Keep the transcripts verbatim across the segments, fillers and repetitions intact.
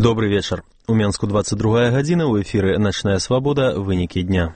Добрый вечер. У Менску двадцать другая гадзіна, у эфіры «Начная свобода. Вынікі дня».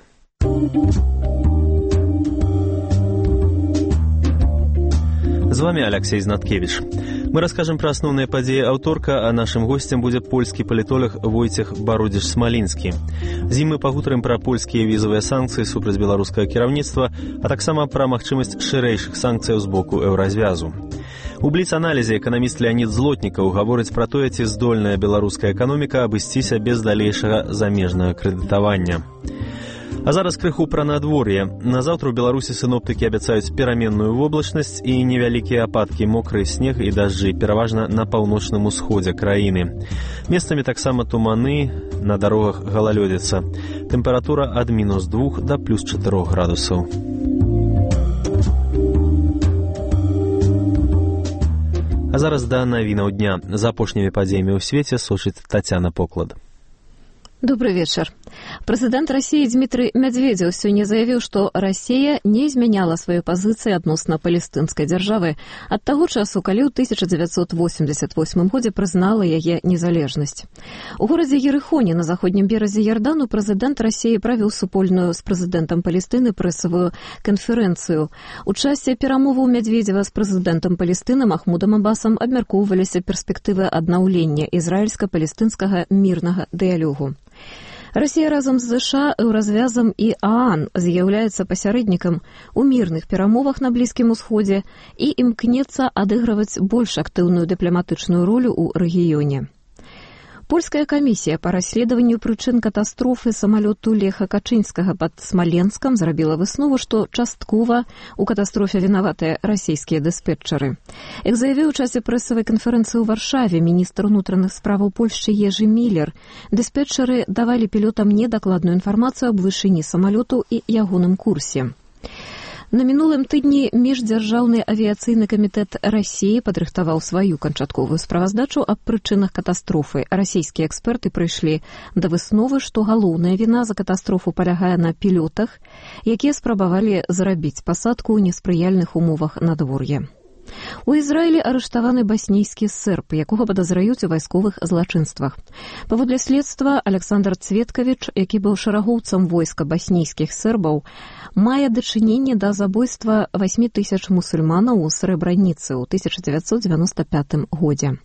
З вами Алексей Знаткевич. Мы расскажем про основные подеи аўторка, а нашим гостем будет польский политолог Войцех Бародзіч-Смалінскі. Зімы пагутарым про польские визовые санкции супраць беларускага кіраўніцтва, а таксама про магчымасць шырэйшых санкцыяў з боку еўразвязу. У бліц-аналізе эканаміст Леонид Злотнікаў гаворыць пра тое, ці здольная беларуская эканоміка абысціся без далейшага замежнага крэдытавання. А зараз крыху пра надвор'е. На заўтра ў Беларусі сіноптыкі абяцаюць пераменную воблачнасць і невялікія ападкі, мокры снег і дажджы, пераважна на паўночным усходзе краіны. Месцамі таксама туманы, на дарогах галалёдзіца. Тэмпература ад мінус двух да плюс чатырох градусаў. А зараз да навінаў дня. За апошнімі падзеямі ў свеце сочыць Тацяна Поклад. Добрый вечер. Президент России Дмитрий Медведев сегодня заявил, что Россия не изменяла своей позиции относно палестинской державы от того часу, калі ў тысяча девятьсот восемьдесят восьмым годзе признала яе незалежнасць. У горадзе Ерихоне на заходнім беразе Ярдану президент России правіў супольную с президентом Палестины прэсавую конференцию. У часе перамоваў Медведева с президентом Палестины Махмудом Аббасом абмяркоўваліся перспектывы аднаўлення ізраільска-палестынскага мірнага дыялогу. Россия разом з США, еўразвязам і ААН з'яўляецца пасярэднікам у мірных перамовах на Блізкім Усходзе і імкнецца адыгрываць больш актыўную дыпламатычную ролю ў рэгіёне. Польская комиссия по расследованию прычын катастрофы самолету Леха Качынскага под Смоленском зрабіла выснову, што часткова у катастрофе вінаватыя расійскія дыспетчары. Як заявіў у часе прэсавай канферэнцыі ў Варшаве міністр унутраных справаў Польшчы Ежы Міллер, дыспетчары давалі пілотам недакладную інфармацыю аб вышыні самолету і ягоным курсе. На мінулым тыдні міждзяржаўны авіяцыйны камітэт России падрыхтаваў сваю канчатковую справаздачу аб прычынах катастрофы. Расійскія эксперты прыйшлі да высновы, што галоўная віна за катастрофу палягае на пілотах, якія спрабавалі зрабіць пасадку ў неспрыяльных умовах надвор'я. У Ізраілі арыштаваны баснійскі серб, якога падазраюць у вайсковых злачынствах. Паводле следства, Александр Цветкавіч, які быў шарагоўцам войска баснійскіх сербаў, мае дачыненне да забойства восьмі тысяч мусульманаў у Срэбраніцы ў тысяча девятьсот девяносто пятым годзе.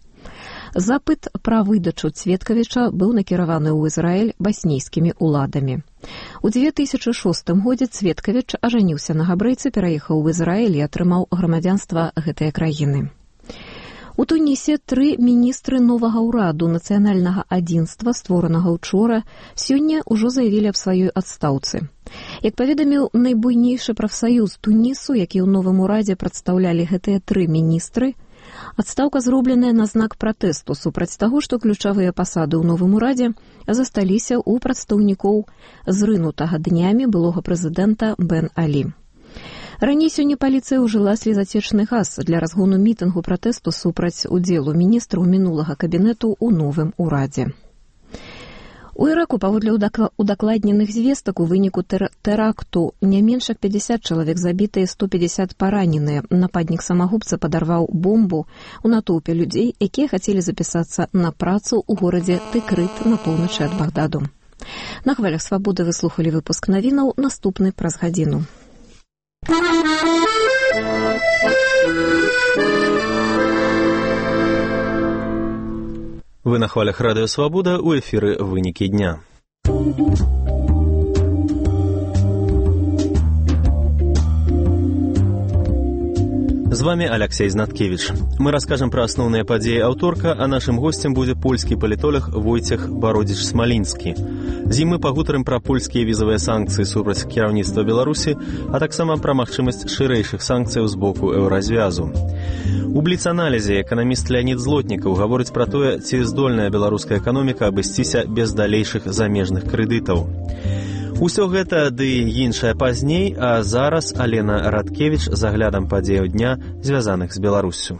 Запыт пра выдачу Цветкавіча быў накіраваны ў Ізраіль баснійскімі ўладамі. У две тысячи шостым годзе Цветкавіч ажаніўся на габрэйцы, пераехаў у Ізраіль і атрымаў грамадзянства гэтай краіны. У Тунісе тры міністры новага ўраду нацыянальнага адзінства, створанага учора, сёння ўжо заявілі аб сваёй адстаўцы. Як паведаміў найбуйнейшы прафсаюз Тунісу, які ў новым урадзе прадстаўлялі гэтыя тры міністры, адстаўка зробленая на знак пратэсту супраць таго, што ключавыя пасады ў новым урадзе засталіся ў прадстаўнікоў зрынутага днямі былога прэзідэнта Бен Алі. Раней сёння паліцыя ўжыла слезацечны газ для разгону мітынгу пратэсту супраць удзелу міністраў мінулага кабінету ў новым урадзе. У Іраку, паводле удакладненых звестак, у выніку тэракту не менш як пятьдесят чалавек забітыя, сто пятьдесят параненыя. Нападнік-самагубца падарваў бомбу ў натоўпе людзей, якія хацелі запісацца на працу ў горадзе Тыкрыт на поўначы ад Багдаду. На хвалях свабоды вы слухалі выпуск навінаў, наступны праз гадзіну. Вы на хвалях Радио Свобода, у эфіры «Вынікі дня». З вами Алексей Знаткевич. Мы расскажем про основные подеи аўторка, а нашим гостем будет польский политолог Войцех Бародзіч-Смалінскі. Зімы пагутарым про польские визовые санкции супраць кіраўніцтва Беларусі, а таксама про магчымасць шырэйшых санкцыяў з боку еўразвязу. У бліц-аналізе эканаміст Леонид Злотнікаў гаворыць пра тое, ці здольная беларуская эканоміка абысціся без далейшых замежных крэдытаў. Усё гэта ды іншае пазней, а зараз Алена Радкевіч з аглядам падзеяў дня, звязаных з Беларуссю.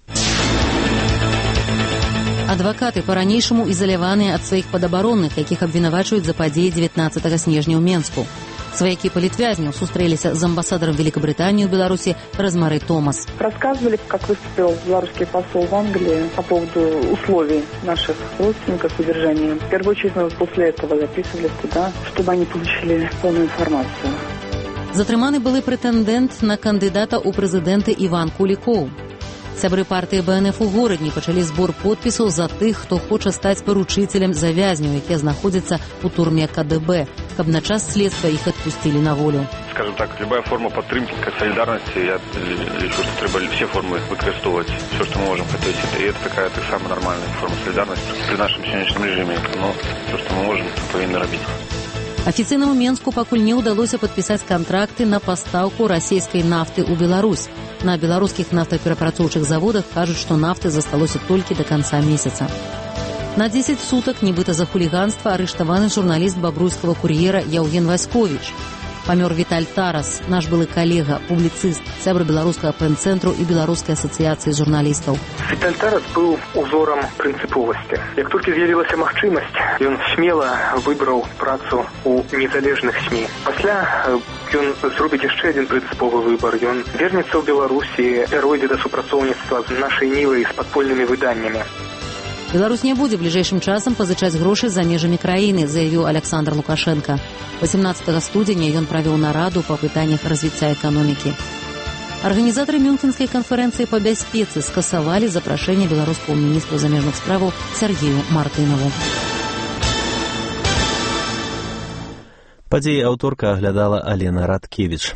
Адвакаты па-ранейшаму ізаляваныя ад сваіх падабаронных, якіх абвінавачваюць за падзеі дзевятнаццатага снежня ў Менску. Сваякі палітвязняў сустрэліся з амбасадарам Великобритании в Беларуси Розмары Томас. Рассказывали, как выступил белорусский посол в Англии по поводу условий наших родственников содержания. В первую очередь мы после этого записывались туда, чтобы они получили полную информацию. Затрыманы былы прэтэндэнт на кандыдата ў прэзідэнты Іван Кулікоў. Сябры партыі Бэ Эн Эф у горадні пачалі збор подпісаў за тых, хто хоча стаць паручыцелем завязняў, якія знаходзяцца ў турме Ка Дэ Бэ, каб на час следства іх адпусцілі на волю. Скажем так, любая форма падтрымкі, солідарнасці, я лічу, што трэба все формы выкарыстоўваць, все, што мы можам хацець. І это такая так само нормальная форма солідарнасці при нашым сённяшнім режиме. Но все, што мы можам, павінны рабіць. Афіцыйнаму Менску пакуль не ўдалося падпісаць кантракты на пастаўку расійскай нафты ў Беларусь. На беларускіх нафтаперапрацоўчых заводах кажуць, што нафты засталося толькі да канца месяца. На дзесяць сутак, нібыта за хуліганства, арыштаваны журналіст бабруйскага кур'ера Яўген Васьковіч. Памёр Віталь Тарас, наш былы калега, публіцыст, сябра беларускага пэн-цэнтру і беларускай асацыяцыі журналістаў. Віталь Тарас быў узорам прынцыповасці. Як толькі з'явілася магчымасць, ён смела выбраў працу ў незалежных СМІ. Пасля ён зробіць яшчэ адзін прынцыповы выбар. Ён вернецца ў Беларусі, пяройдзе да супрацоўніцтва з нашай нівай з падпольнымі выданнямі. Беларусь не будзе бліжэйшым часам пазычаць грошы за межамі краіны, заявіў Александр Лукашенко. восемнадцатага студзеня ён правёў нараду па пытаннях развіцця эканомікі. Арганізатары Мюнхенскай канферэнцыі па бяспецы скасавалі запрашэнне беларускага міністра замежных справаў Сергею Мартынаву. Падзеі аўторка аглядала Алена Радкевіч.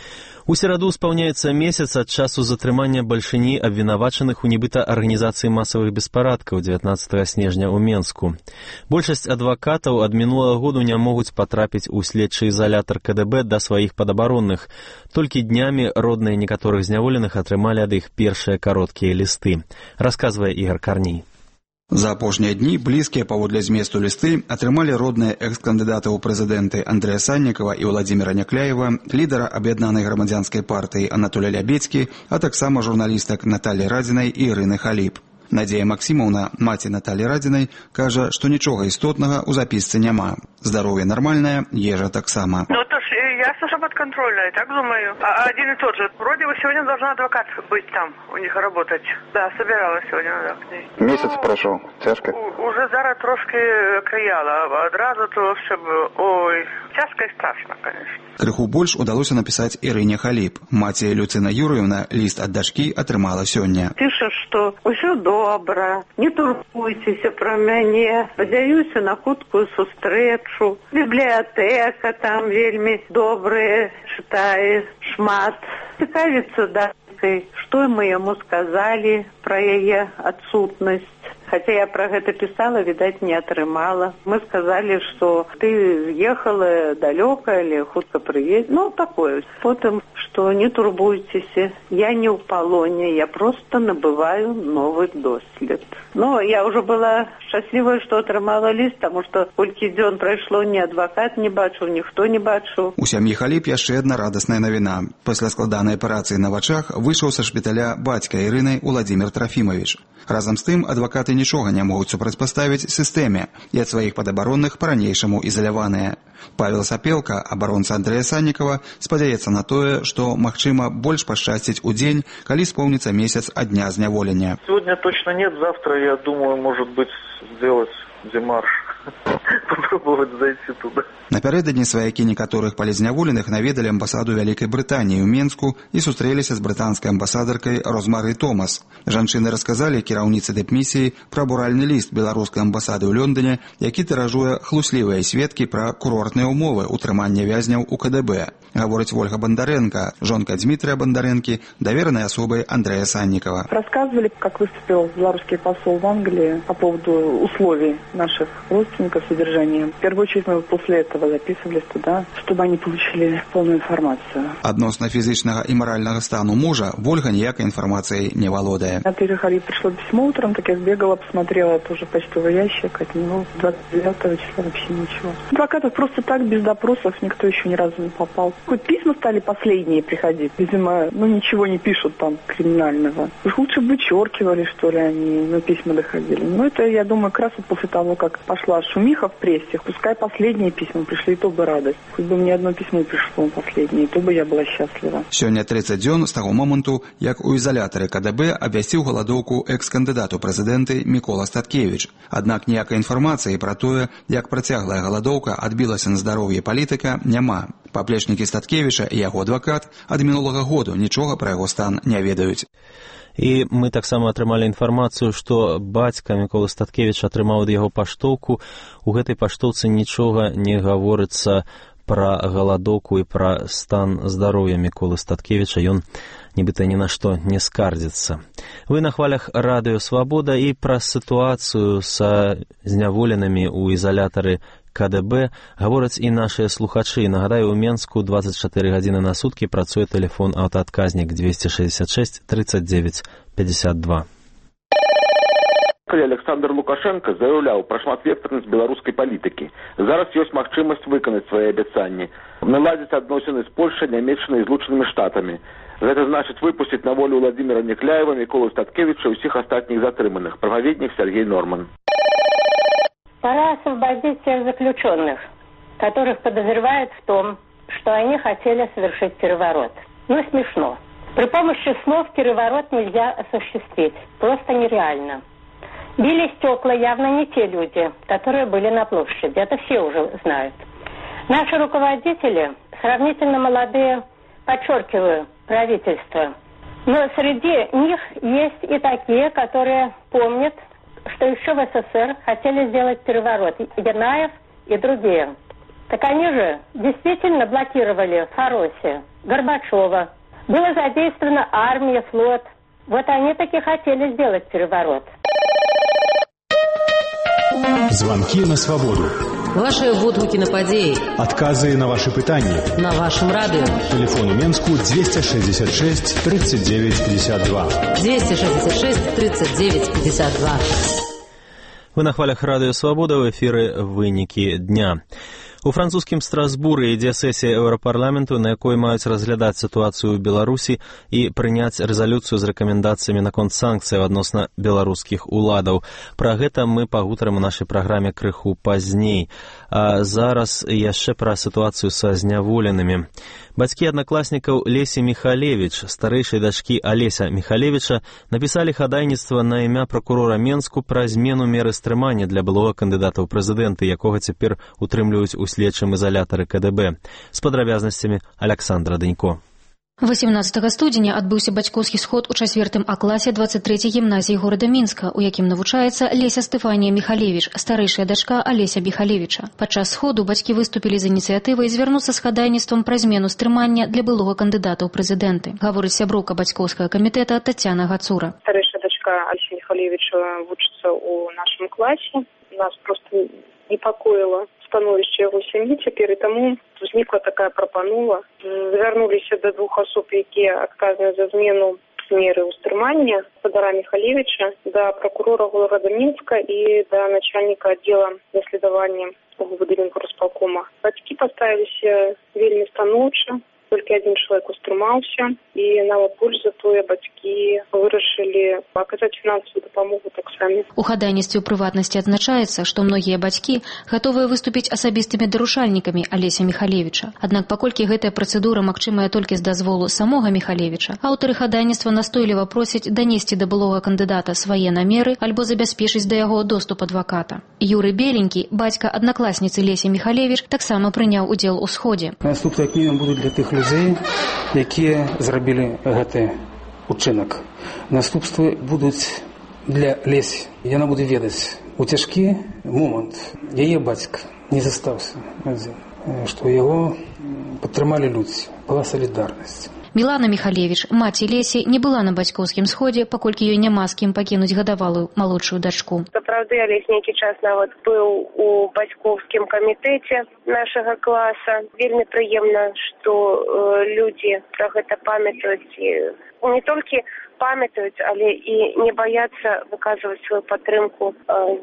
У сераду спаўняецца месяц ад часу затрымання бальшыні абвінавачаных у нібыта арганізацыі масавых беспарадкаў дзевятнаццатага снежня ў Менску. Большасць адвакатаў ад мінулага году не могуць патрапіць у следчы ізалятар Ка Дэ Бэ да сваіх падабаронных. Толькі днямі родныя некаторых зняволеных атрымалі ад іх першыя кароткія лісты, расказвае Ігар Карній. За апошнія дні блізкія паводле зместу лісты атрымалі родныя экс-кандыдаты ў прэзідэнты Андрэя Саннікава і Владзіміра Някляева, лідара аб'яднанай грамадзянскай партыі Анатоля Лябедзькі, а таксама журналістак Наталі Радзінай і Ірыны Халіп. Надзея Максімаўна, маці Наталі Радзінай, кажа, што нічога істотнага ў запісцы няма. Здароўе нармальнае, ежа таксама. Ну, то ж, ясно, что подконтрольно, я так думаю. А один и тот же. Вроде бы сегодня должна адвокат быть там, у них работать. Да, собиралась сегодня да, к ней. Месяц прошел. Тяжко? У, уже зараз трошки каяла. Одразу то все было. Ой, тяжко и страшно, конечно. Крыху больш удалося напісаць Ірыне Халіп. Маці Люцына Юрыевна ліст ад дачкі атрымала сёння. Піша, што ўсё добра, не турбуйцеся пра мяне, спадзяюся на хуткую сустрэчу. Бібліятэка там вельмі добрая, чытае шмат. Цікавіцца дачкай, што мы яму сказалі пра яе адсутнасць. Хотя я про гэта писала, видать, не атрымала. Мы сказали, что ты ехала далеко или хутка приедешь. Ну, такое. Потом, что не турбуйтесь, я не в полоне, я просто набываю новый дослед. Но я уже была счастлива, что атрымала лист, потому что колькі дзён прайшло, ни адвокат не бачыў, ніхто не бачыў. У сям'і Халіп яшчэ адна радасная навіна. Пасля складанай аперацыі на вачах выйшаў са шпіталя бацька Ірыны Уладзімір Трафімавіч. Разам з тым, адвакаты нічога не могуць супрацьпаставіць сістэме і ад сваіх падабаронных па-ранейшаму ізаляваныя. Павел Сапелка, абаронца Андрэя Саннікава, спадзяецца на тое, што, магчыма, больш пашчасціць у дзень, калі споўніцца месяц ад дня зняволення. Сегодня точно нет, завтра, я думаю, может быть, сделать демарш. Попробовать зайти туда. Напярэдадні сваякі некаторых палізняволеных наведалі амбасаду Вялікай Брытаніі ў Менску і сустрэліся з брытанскай амбасадаркай Розмары Томас. Жанчыны расказалі кіраўніцы дыпмісіі пра буральны ліст беларускай амбасады ў Лондоне, які тыражуе хлуслівыя сведкі пра курортныя ўмовы ўтрымання вязняў у Ка Дэ Бэ. Гаворыць Ольга Бондаренко, жонка Дмітрия Бондаренкі, даверанай асобай Андрэя Саннікава. Рассказывали, как выступил белорусский посол в Англии по поводу условий наших родственников содержания. В первую очередь мы после этого записывались туда, чтобы они получили полную информацию. Адносна фізічнага і маральнага стану мужа Вольга ніякай информацией не володае. От Иры Халип пришло письмо утром, так я сбегала, посмотрела тоже почтовый ящик, от него двадцать девятого числа вообще ничего. Адвокатов просто так, без допросов, никто еще ни разу не попал. Хоть письма стали последние приходить. Видимо, ну ничего не пишут там криминального. Уж лучше бы вычеркивали, что ли, они, ну, письма доходили. Но это, я думаю, как раз вот после того, как пошла шумиха в прессе, пускай последние письма пришли, и то бы радость. Хоть бы мне одно письмо пришло последнее, и то бы я была счастлива. Сёння тридцать дзён з таго моманту, як у ізалятары КДБ абвясціў галадоўку экс-кандыдат у прэзідэнты Мікола Статкевіч. Аднак ніякай інфармацыі пра тое, як працяглая галадоўка адбілася на здароўі палітыка, няма. Паплечнікі Статкевіча і яго адвакат ад мінулага году нічога пра яго стан не ведаюць. І мы таксама атрымалі інфармацыю, што бацька Мікола Статкевіч атрымаў ад яго паштоўку. У гэтай паштоўцы нічога не гаворыцца пра галадоўку і пра стан здароўя Міколы Статкевіча. Ён нібыта ні на што не скардзіцца. Вы на хвалях радыё «Свабода» і пра сітуацыю са зняволенымі ў ізалятары КДБ гавораць і нашыя слухачы. Нагадаю, у Менску двадцать четыре гадзіны на суткі працуе тэлефон аўтаадказнік двести шестьдесят шесть тридцать девять пятьдесят два. Александр Лукашенко заяўляў пра шматвектарнасць беларускай палітыкі. Зараз ёсць магчымасць выканаць свае абяцанні. Наладзіць адносіны з Польшай, Нямецчынай і Злучанымі Штатамі. Гэта значыць выпусціць на волю Владимира Некляева, Міколу Статкевича і ўсіх астатніх затрыманых. Прававеднік Сергей Норман. Пора освободить тех заключенных, которых подозревают в том, что они хотели совершить переворот. Ну, смешно. При помощи слов переворот нельзя осуществить. Просто нереально. Били стекла явно не те люди, которые были на площади. Это все уже знают. Наши руководители, сравнительно молодые, подчеркиваю, правительство. Но среди них есть и такие, которые помнят, что еще в СССР хотели сделать переворот. Янаев и другие. Так они же действительно блокировали Фаросия, Горбачева. Была задействована армия, флот. Вот они таки хотели сделать переворот. Звонки на свободу. Ваши водгуки на падеи. Отказы на ваши пытания. На вашем радио. Телефон у Менску двести шестьдесят шесть тридцать девять пятьдесят два. двести шестьдесят шесть тридцать девять пятьдесят два. Вы на хвалях радыё «Свабода», ў эфіры «Вынікі дня». У французскім Страсбуры ідзе сесія Еўрапарламенту, на якой маюць разглядаць сітуацыю ў Беларусі і прыняць рэзалюцыю з рэкамендацыямі наконт санкцыяў адносна беларускіх уладаў. Пра гэта мы пагутарым у нашай праграме крыху пазней. А зараз яшчэ пра сітуацыю са зняволенымі. Бацькі аднакласнікаў Лесі Михалевіч, старэйшай дачкі Алеся Михалевіча, напісалі хадайніцтва на імя пракурора Менску пра змену меры стрымання для былога кандыдата ў прэзідэнты, якога цяпер утрымліваюць у следчым ізалятары КДБ. З падрабязнасцямі Александра Дэнько. восемнадцатага студзеня адбыўся бацькоўскі сход у чацвёртым А класе двадцать трэцяй гімназіі горада Мінска, у якім навучаецца Леся Стэфанія Михалевіч, старэйшая дачка Алеся Михалевіча. Падчас сходу бацькі выступілі з ініцыятывай звярнуцца з хадайніцтвам пра змену стрымання для былога кандыдата ў прэзідэнты. Гаворыць сяброўка бацькоўскага камітэта Тацяна Гацура. Старэйшая дачка Алеся Михалевіча вучыцца ў нашым класе. Нас просто непакоіла становішча яго сям'і цяпер, і таму узнікла такая прапанова. Звярнуліся да двух асоб, якія адказныя за змену меры ўстрымання, гаспадара Михалевіча, да пракурора горада Мінска і да начальніка аддзела даследавання ГУВД Мінпорасполкома. Бацькі паставіліся вельмі станоўча, толькі адзін чалавек устрымаўся, і нават больш за тое бацькі вырашылі аказаць фінансавую дапамогу так самі. У хадайніцтве ў прыватнасці адзначаецца, што многія бацькі гатовыя выступіць асабістымі дарушальнікамі Алеся Михалевіча. Аднак паколькі гэтая працэдура магчымая толькі з дазволу самога Михалевіча, аўтары хадайніцтва настойліва просяць данесці да былога кандыдата свае намеры альбо забяспечыць да яго доступ адваката. Юрый Беленькі, бацька аднакласніцы Лесі Михалевіч, таксама прыняў удзел у сходзе. Наступныя кнігі будуць для тых людзей, якія зрабілі гэты учынак. Наступствы будуць для Лесі. Яна будзе ведаць у цяжкі момант. Яе бацька не застаўся адзін, што яго падтрымалі людзі. Была салідарнасць. Мілана Михалевіч, маці Лесі, не была на бацькоўскім сходзе, паколькі ёй няма з кім пакінуць гадавалую малодшую дачку. Сапраўды, Алесь нейкі час нават быў у бацькоўскім камітэце нашага класа. Вельмі прыемна, што э, людзі пра гэта памятаюць і не толькі памятаюць, але і не баяцца выказваць сваю падтрымку э,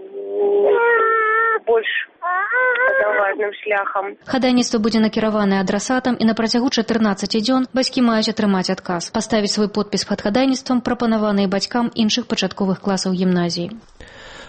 больш заважным шляхам. Хадайніцтва будзе накіраванае адрасатам, і на працягу чатырнаццаці дзён бацькі маюць атрымаць адказ. Паставіць свой подпіс пад хадайніцтвам прапанаваныя бацькам іншых пачатковых класаў гімназіі.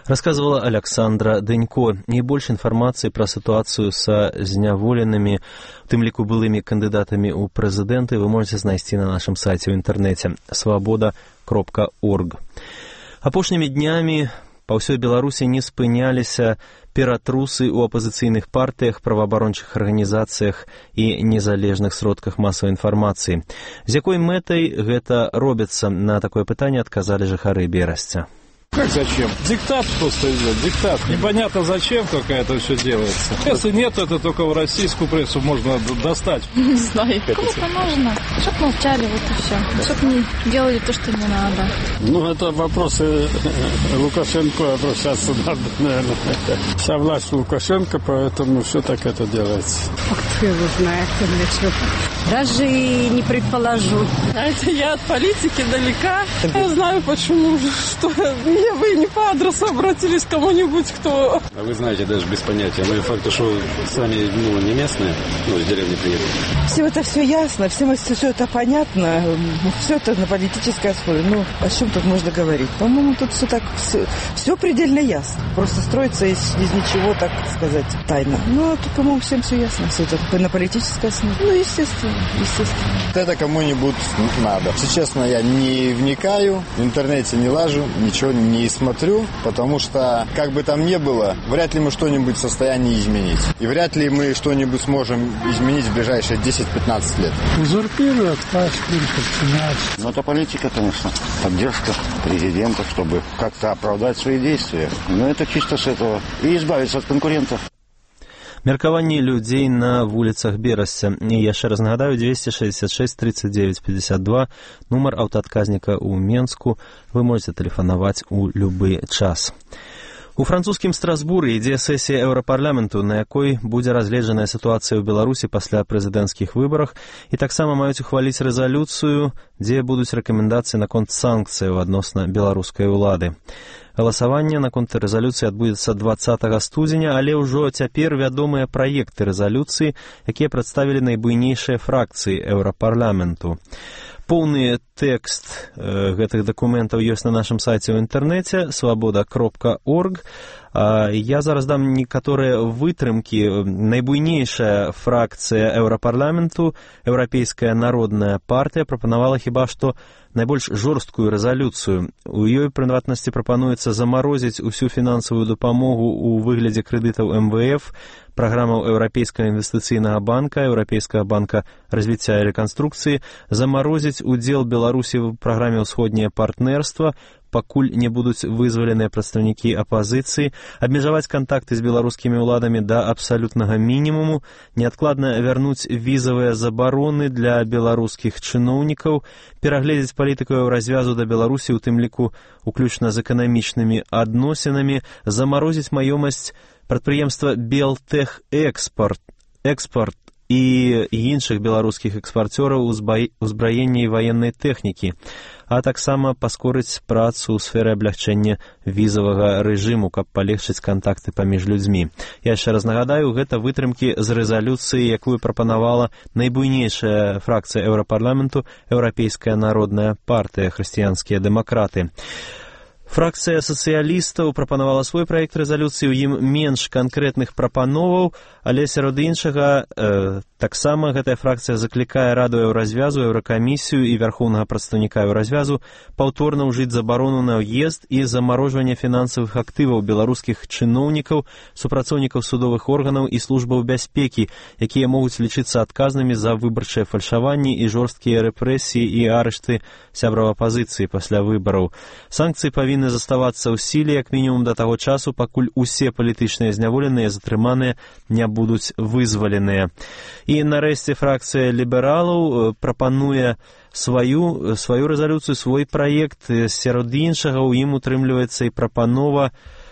Рассказывала Александра Дэнько. И больше информации про ситуацию со зняволенными, в тым лику былыми кандидатами у президенты, вы можете найти на нашем сайте в интернете свобода кропка орг. Апошнімі днямі па ўсёй Беларусі не спыняліся ператрусы ў апазіцыйных партыях, праваабарончых арганізацыях і незалежных сродках масавай інфармацыі. З якой мэтай гэта робіцца? На такое пытанне адказалі жыхары Берасця. Как зачем? Диктат просто идет, диктат. Непонятно зачем, как это все делается. Если нет, это только в российскую прессу можно достать. Не знаю. Кому-то нужно. Чтоб молчали, вот и все. Чтоб не делали то, что не надо. Ну, это вопросы Лукашенко обращаться надо, наверное. Вся власть Лукашенко, поэтому все так это делается. А кто его знает, для чего? Даже и не предположу. Знаете, я от политики далека. Я знаю, почему, что не вы не по адресу обратились к кому-нибудь, кто... А вы знаете, даже без понятия. Ну и факт, что сами ну, не местные, ну, из деревни приехали. Всем это все ясно, всем все это понятно. Все это на политической основе. Ну, о чем тут можно говорить? По-моему, тут все так, все, все предельно ясно. Просто строится из, из ничего, так сказать, тайна. Ну, а тут, по-моему, всем все ясно. Все это на политической основе. Ну, естественно. Естественно. Это кому-нибудь надо. Если честно, я не вникаю, в интернете не лажу, ничего не смотрю, потому что, как бы там ни было, вряд ли мы что-нибудь в состоянии изменить. И вряд ли мы что-нибудь сможем изменить в ближайшие десять-пятнадцать лет. Узурпируют, пачкают, подчинять. Ну, это политика, конечно. Поддержка президента, чтобы как-то оправдать свои действия. Но это чисто с этого. И избавиться от конкурентов. Меркаванне людзей на вуліцах Берасця. І яшчэ раз нагадаю, двести шестьдесят шесть тридцать девять пятьдесят два, нумар аўтаадказніка ў Менску. Вы можете тэлефанаваць у любы час. У французскім Страсбуры ідзе сесія Еўрапарламенту, на якой будзе разгледжаная сітуацыя ў Беларусі пасля прэзідэнцкіх выбарах, і таксама маюць ухваліць рэзалюцыю, дзе будуць рэкамендацыі наконт санкцыяў адносна беларускай улады. Галасаванне наконт рэзалюцыі адбудзецца дваццатага студзеня, але ўжо цяпер вядомыя праекты рэзалюцыі, якія прадставілі найбуйнейшыя фракцыі Еўрапарламенту. Поўны тэкст э, гэтых дакументаў ёсць на нашым сайце ў інтэрнэце свобода кропка орг. Я зараз дам некаторыя вытрымкі. Найбуйнейшая фракцыя Еўрапарламенту, Еўрапейская народная партыя, прапанавала хіба што найбольш жорсткую рэзалюцыю. У ёй, прыватнасці, прапануецца замарозіць усю фінансавую дапамогу ў выглядзе крэдытаў эм вэ эф, праграмаў Еўрапейскага інвестыцыйнага банка, Еўрапейскага банка развіцця і рэканструкцыі, замарозіць удзел Беларусі ў праграме «Усходняе партнерства», пакуль не будуць вызваленыя прадстаўнікі апазіцыі, абмежаваць кантакты з беларускімі ўладамі да абсалютнага мінімуму, неадкладна вярнуць візавыя забароны для беларускіх чыноўнікаў, перагледзець палітыку развязу да Беларусі, у тым ліку уключна з эканамічнымі адносінамі, замарозіць маёмасць прадпрыемства «Белтэх Экспорт», экспорт і іншых беларускіх экспарцёраў узбраення і ваеннай тэхнікі, а таксама паскорыць працу ў сферы аблягчэння візавага рэжыму, каб палегчыць кантакты паміж людзьмі. Я яшчэ раз нагадаю, гэта вытрымкі з рэзалюцыі, якую прапанавала найбуйнейшая фракцыя Еўрапарламенту, Еўрапейская народная партыя, хрысціянскія дэмакраты. Фракцыя сацыялістаў прапанавала свой праект рэзалюцыі, у ім менш канкрэтных прапановаў, але сярод іншага э, таксама гэтая фракцыя заклікае Раду Еўразвязу, Еўракамісію і вярхоўнага прадстаўніка Еўразвязу паўторна ўжыць забарону на ўезд і замарожванне фінансавых актываў беларускіх чыноўнікаў, супрацоўнікаў судовых органаў і службаў бяспекі, якія могуць лічыцца адказнымі за выбарчыя фальшаванні і жорсткія рэпрэсіі і арышты сябраў апазіцыі пасля выбараў. Санкцыі павінны заставацца ў сіле як мінімум да таго часу, пакуль усе палітычныя зняволеныя затрыманыя не будуць вызваленыя. І нарэшце фракцыя лібералаў прапануе сваю, сваю рэзалюцыю, свой праект. Сярод іншага ў ім утрымліваецца і прапанова,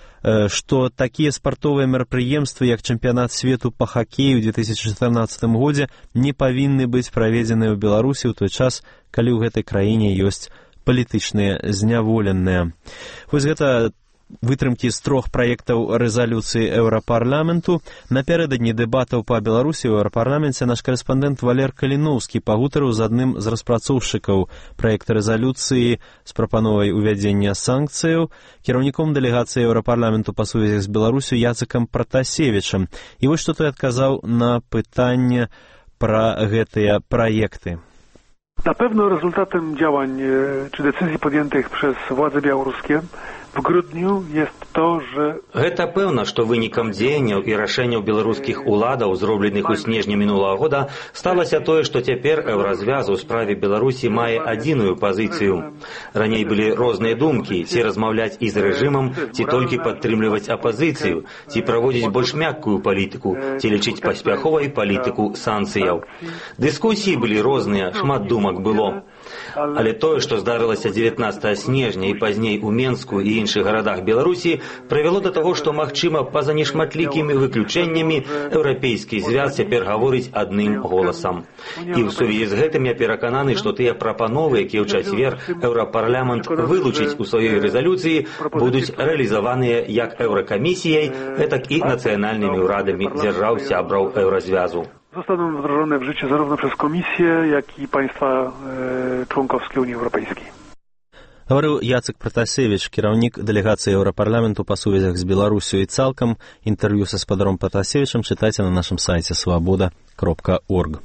што такія спартовыя мерапрыемствы, як чэмпіянат свету па хакею ў две тысячы чатырнаццатым годзе, не павінны быць праведзеныя ў Беларусі ў той час, калі ў гэтай краіне ёсць палітычныя зняволеныя. Вось гэта вытрымкі з трох праектаў рэзалюцыі Еўрапарламенту. Напярэдадні дэбатаў па Беларусі ў Еўрапарламенце наш карэспандэнт Валер Каліноўскі пагутарыў з адным з распрацоўшчыкаў праекта рэзалюцыі з прапановай увядзення санкцыяў, кіраўніком дэлегацыі Еўрапарламенту па сувязі з Беларусю Яцыкам Пратасевічам. І вось што той адказаў на пытанне пра гэтыя праекты. Na pewno rezultatem działań czy decyzji podjętych przez władze białoruskie w grudniu jest to, że... Гэта пэўна, што вынікам дзеянняў і рашэнняў беларускіх уладаў, зробленых у снежні мінулага года, сталася тое, што цяпер Еўразвяз у справе Беларусі мае адзіную пазіцыю. Раней былі розныя думкі, ці размаўляць і з рэжымам, ці толькі падтрымліваць апазіцыю, ці праводзіць больш мяккую палітыку, ці лічыць паспяховай палітыку санкцыяў. Дыскусіі былі розныя, шмат думак было. Але тое, што здарылася дзевятнаццатага снежня і пазней у Менску і іншых гарадах Беларусі, прывяло да таго, што, магчыма, па-за нешматлікімі выключэннямі, еўрапейскі звяз цяпер гаворыць адным голасам. І ў сувязі з гэтым я перакананы, што тыя прапановы, якія ў чацвер Еўрапарламент вылучыць у сваёй рэзалюцыі, будуць рэалізаваныя як Еўракамісіяй, гэтак і нацыянальнымі ўрадамі дзяржаў-сябраў Еўразвязу. Zostaną wdrożone w życie zarówno przez Komisję, jak i państwa e, członkowskie Unii Europejskiej. Гаварыў Яцык Пратасевіч, кіраўнік дэлегацыі Еўрапарламенту па сувязях з Беларусю і цалкам. Інтэрв'ю са спадаром Пратасевічам чытайце на нашым сайце свабода кропка орг.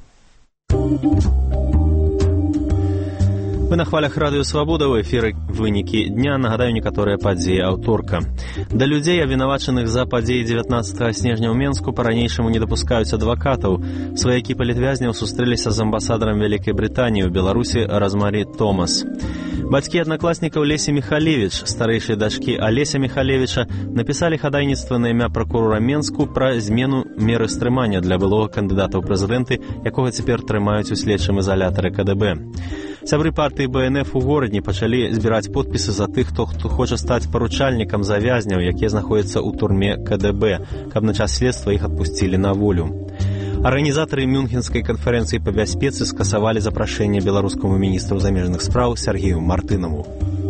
Вы на хвалях радыё «Свабода», ў эфіры «Вынікі дня». Нагадаю некаторыя падзеі аўторка. Да людзей, абвінавачаных за падзеі дзевятнаццатага снежня ў Менску, па-ранейшаму не дапускаюць адвакатаў. Сваякі палітвязняў сустрэліся з амбасадарам Вялікай Брытаніі ў Беларусі Розмары Томас. Бацькі аднакласнікаў Лесі Міхалевіч, старэйшай дачкі Алеся Міхалевіча, напісалі хадайніцтва на імя пракурора Менску пра змену меры стрымання для былога кандыдата ў прэзідэнты, якога цяпер трымаюць у следчым ізалятары ка дэ бэ. Сябры партыі бэ эн эф у горадні пачалі збіраць подпісы за тых, хто, хто хоча стаць паручальнікам завязняў, якія знаходзяцца ў турме ка дэ бэ, каб на час следства іх адпусцілі на волю. Арганізатары Мюнхенскай канферэнцыі па бяспецы скасавалі запрашэнне беларускаму міністру замежных спраў Сергею Мартынаву.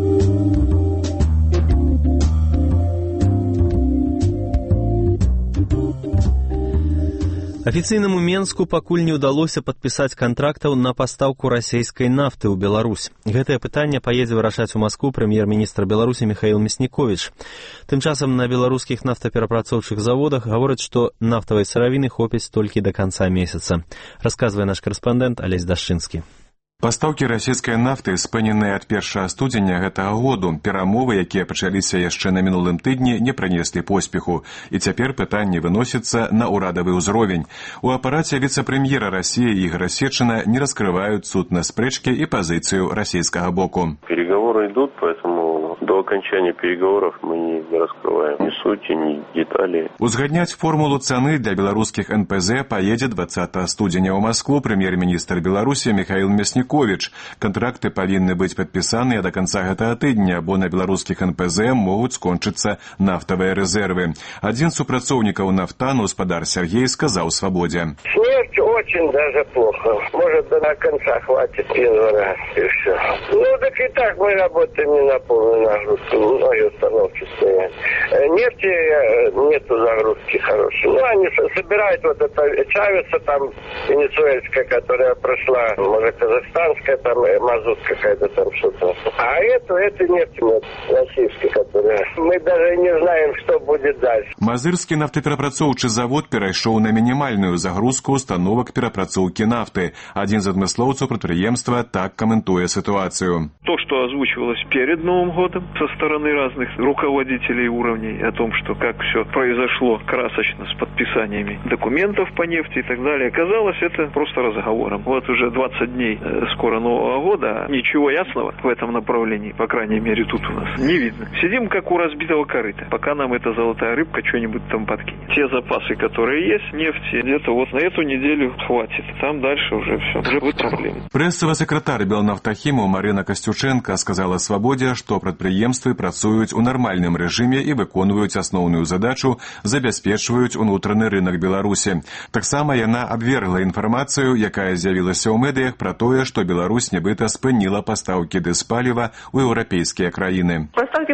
Афіцыйнаму Менску пакуль не ўдалося падпісаць кантрактаў на пастаўку расійскай нафты ў Беларусь. Гэтае пытанне паедзе вырашаць у Маскву прэм'ер-міністр Беларусі Міхаіл Мясніковіч. Тым часам на беларускіх нафтаперапрацоўчых заводах гавораць, што нафтавай сыравіны хопіць толькі да канца месяца. Расказвае наш карэспандэнт Алесь Дашчынскі. Пастаўкі расійскай нафты спыненыя ад першага студзеня гэтага году. Перамовы, якія пачаліся яшчэ на мінулым тыдні, не прынеслі поспеху. І цяпер пытанне выносіцца на ўрадавы ўзровень. У апараце віцэ-прэм'ера Расіі Ігора Сечина не раскрываюць сутнасць спрэчкі і пазіцыю расійскага боку. Переговоры идут, поэтому до окончания переговоров мы не раскрываем ни сути, ни детали. Узгадняць формулу цаны для беларускіх эн пэ зэ паедзе двадцатага студзеня ў Маскву прэм'ер-міністр Беларусі Міхаіл Мясніковіч. Контракты павінны быць падпісаныя да канца гэтага тыдня, бо на беларускіх эн пэ зэ могуць скончыцца нафтавыя рэзервы. Адзін з супрацоўнікаў нафтану, гаспадар Сергей, сказаў «Свабодзе». Нефть очень даже плохо. Может, до конца хватит января и все. Ну, так и так мы работаем не на полную нагрузку. Многие установки стоят. Нефти нету загрузки хорошей. Ну, они собирают вот это Чавеса там, венесуэльская, которая прошла, может, казахстанская, там мазут какая-то там что-то. А это, это нефть нет, российская, которая... Мы даже не знаем, что будет дальше. Мазырскі нафтаперапрацоўчы завод перайшоў на мінімальную загрузку установак перапрацоўкі нафты. Адзін з адмыслоўцаў прадпрыемства так каментуе ситуацию. То, что озвучивалось перед Новым годом со стороны разных руководителей уровней о том, что как все произошло красочно с подписаниями документов по нефти и так далее, казалось это просто разговором. Вот уже двадцать дней скоро Нового года, ничего ясного в этом направлении, по крайней мере тут у нас, не видно. Сидим как у разбитого корыта, пока нам эта золотая рыбка что-нибудь там подкинет. Те запасы, которые есть, нефти, где-то вот на эту неделю хватит. Там дальше уже все, уже будет проблема. Прэсавы сакратар Белнафтахіму Марина Касцюченко сказала «Свабодзе», што прадпрыемствы працуюць у нармальным рэжыме і выконваюць асноўную задачу, забяспечваюць унутраны рынок Беларусі. Таксама яна абвергла інфармацыю, якая з'явілася ў медыях пра тое, што Беларусь нібыта спыніла пастаўкі дызпаліва ў еўрапейскія краіны. Поставки протягиваются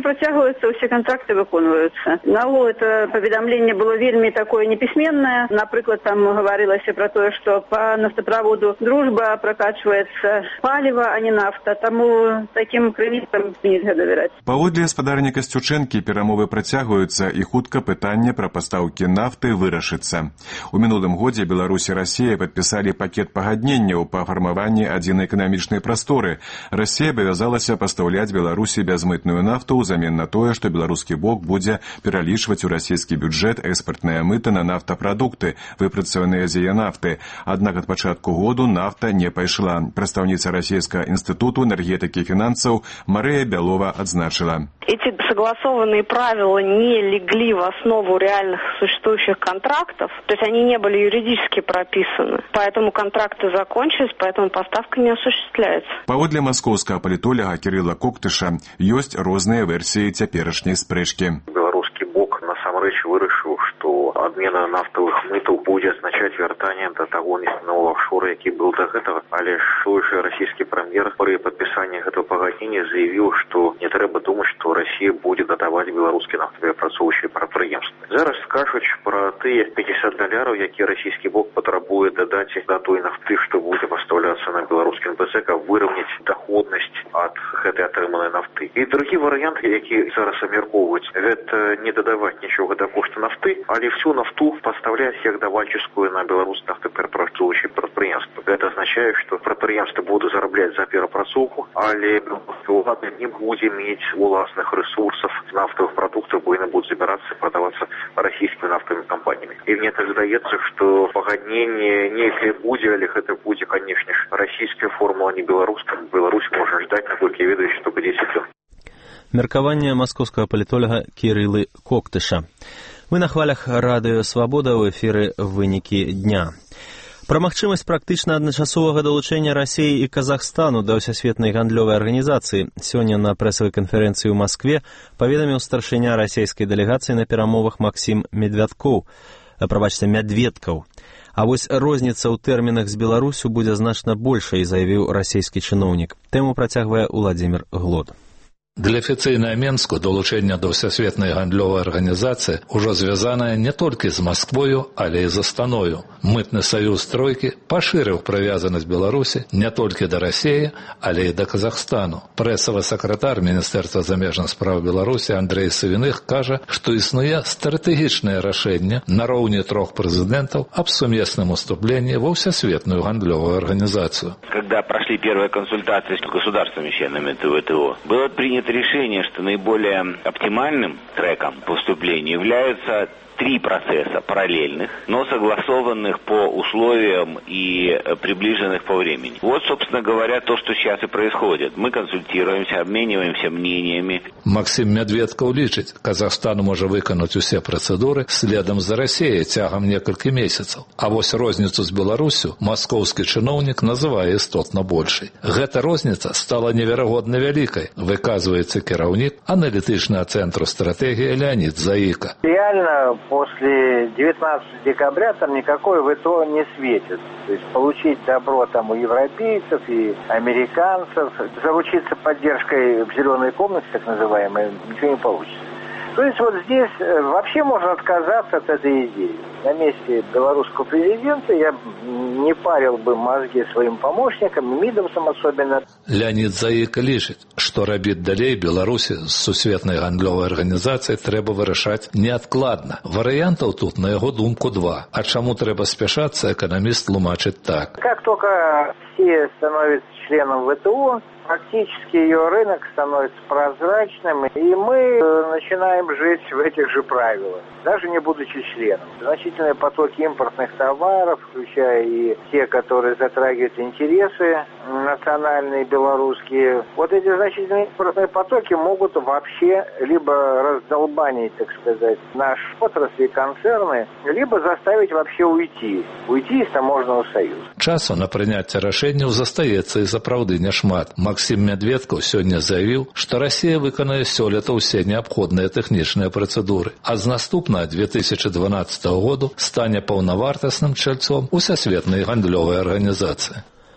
подписываются, все контракты выконываются. Наогул это поведомление было вельми такое неписьменное. Например, там говорилось про то, что по нафтопроводу «Дружба» прокачивается паліва, а не нафта. Тому таким крыніцам нельзя доверять. Паводле гаспадарніка Сцючэнкі перамовы працягваюцца і хутка пытанне пра пастаўкі нафты вырашыцца. У мінулым годзе Беларусь і Расія падпісалі пакет пагадненняў па фармаванні адзінай эканамічнай прасторы. Расія абавязалася пастаўляць Беларусі бязмытную нафту ўзамен на тое, што беларускі бок будзе пералічваць у расійскі бюджэт экспартныя мыты на нафтапрадукты, выпрацаваныя з яе нафты. Аднак ад пачатку году нафта не пайшла. Прадстаўніца Расійскага інстытуту энергетыкі і фінансаў Марыя Бялова адзначыла. Эти согласованные правила не легли в основу реальных существующих контрактов, то есть они не были юридически прописаны. Поэтому контракты закончились, поэтому поставка не осуществляется. Паводле маскоўскага палітоляга Кірыла Коктыша ёсць розныя версіі цяперашняй спрэчкі. Беларускі бок насамрэч вырашыў, што адмена нафтавых мытаў будзе азначаць вяртанне да таго нефтяного офшора, які быў да гэтага. Але той жа расійскі прэм'ер пры падпісанні гэтага пагаднення заявіў, што не трэба думаць, што Расія будзе датаваць беларускія нафтаперапрацоўчыя прадпрыемствы. Зараз скажуць пра тыя пятьдесят даляраў, якія расійскі бок патрабуе дадаць да той нафты, што будзе пастаўляцца на беларускі эн пэ зэ, каб выраўняць даходнасць ад гэтай атрыманай нафты. І другі варыянт, які зараз абмяркоўваюць, гэта не дадаваць нічога да кошту нафты, але всю нафту пастаўляць як давальчыцкую на беларускія нафтаперапрацоўчыя прадпрыемствы. Гэта азначае, што прадпрыемствы будуць зарабляць за перапрацоўку, але ўлада не будзе мець уласных ресурсов нафтовых продуктов, бо яны будуць забірацца і прадавацца расійскімі нафтавымі кампаніямі. І мне так здаецца, што пагадненне нейкае будзе, але гэта будзе, канешне ж, расійская формула, а не беларуская. Беларусь можа ждаць, наколькі ведаюць, што будзе дзесяць. Меркаванне маскоўскага палітолага Кірылы Коктыша. Вы на хвалях радыё «Свабода», ў эфіры «Вынікі дня». Пра магчымасць практычна адначасовага далучэння Расіі і Казахстану да ўсесветнай гандлёвай арганізацыі сёння на прэсавай канферэнцыі ў Маскве паведаміў старшыня расійскай дэлегацыі на перамовах Максім Медвядкоў, прабачце, Мядведкаў. А вось розніца ў тэрмінах з Беларусю будзе значна большай, заявіў расійскі чыноўнік. Тэму працягвае Уладзімір Глод. Для афіцыйнае Менску далучэнне да ўсесветнай гандлёвай арганізацыі ўжо звязанае не толькі з Масквою, але і з Астаною. Мытны саюз тройкі пашырыў прывязанасць Беларусі не толькі да Расіі, але і да Казахстану. Прэсавы сакратар Міністэрства замежных спраў Беларусі Андрей Савіных кажа, што існуе стратэгічнае рашэнне нароўні трох прэзідэнтаў аб сумесным уступленні ва ўсесветную гандлёвую арганізацыю. Когда прошли первые консультации с государствами-членами вэ тэ о, было принято решение, что наиболее оптимальным треком по вступлению являются три процесса параллельных, но согласованных по условиям и приближенных по времени. Вот, собственно говоря, то, что сейчас и происходит. Мы консультируемся, обмениваемся мнениями. Максим Медведкаў лічыць, Казахстан можа выканаць усе працэдуры следам за Расіяй цягам некалькі месяцаў. А вось розніцу з Беларусю маскоўскі чыноўнік называе істотна большай. Гэта розніца стала неверагодна вялікай, выказваецца кіраўнік аналітычнага цэнтру стратэгіі Леонид Заика. Реально после девятнадцатого декабря там никакой вэ тэ о не светит. То есть получить добро там у европейцев и американцев, заручиться поддержкой в зеленой комнате, так называемой, ничего не получится. То есть вот здесь вообще можно отказаться от этой идеи. На месте белорусского президента я не парил бы мозги своим помощникам, мидовцам особенно. Леонид Заика лічыць, што рабіць далей Беларусі з сусветнай гандлёвай арганізацыяй трэба вырашаць неадкладна. Варыянтаў тут, на яго думку, два. А чаму трэба спяшацца, эканаміст тлумачыць так. Как только все становятся членом вэ тэ о, практически ее рынок становится прозрачным, и мы начинаем жить в этих же правилах, даже не будучи членом. Значительные потоки импортных товаров, включая и те, которые затрагивают интересы национальные, белорусские, вот эти значительные импортные потоки могут вообще либо раздолбанить, так сказать, наши отрасли и концерны, либо заставить вообще уйти, уйти из таможенного союза. Часу на прыняцце рашэнняў застаецца і сапраўды няшмат. Максим Медведкаў сёння заявіў, што Расія выканае сёлета ўсе неабходныя тэхнічныя працэдуры, а з наступнага две тысячи дванадцатого году стане паўнавартасным чальцом усесветнай гандлёвай арганізацыі.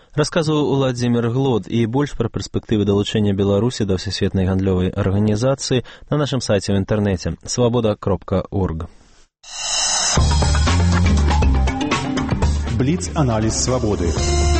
Расказваў Уладзімір Глод, і больш пра перспектывы далучэння Беларусі да Всесветнай гандлёвай арганізацыі на нашым сайце ў інтэрнэце свабода кропка орг. Бліц-аналіз свабоды.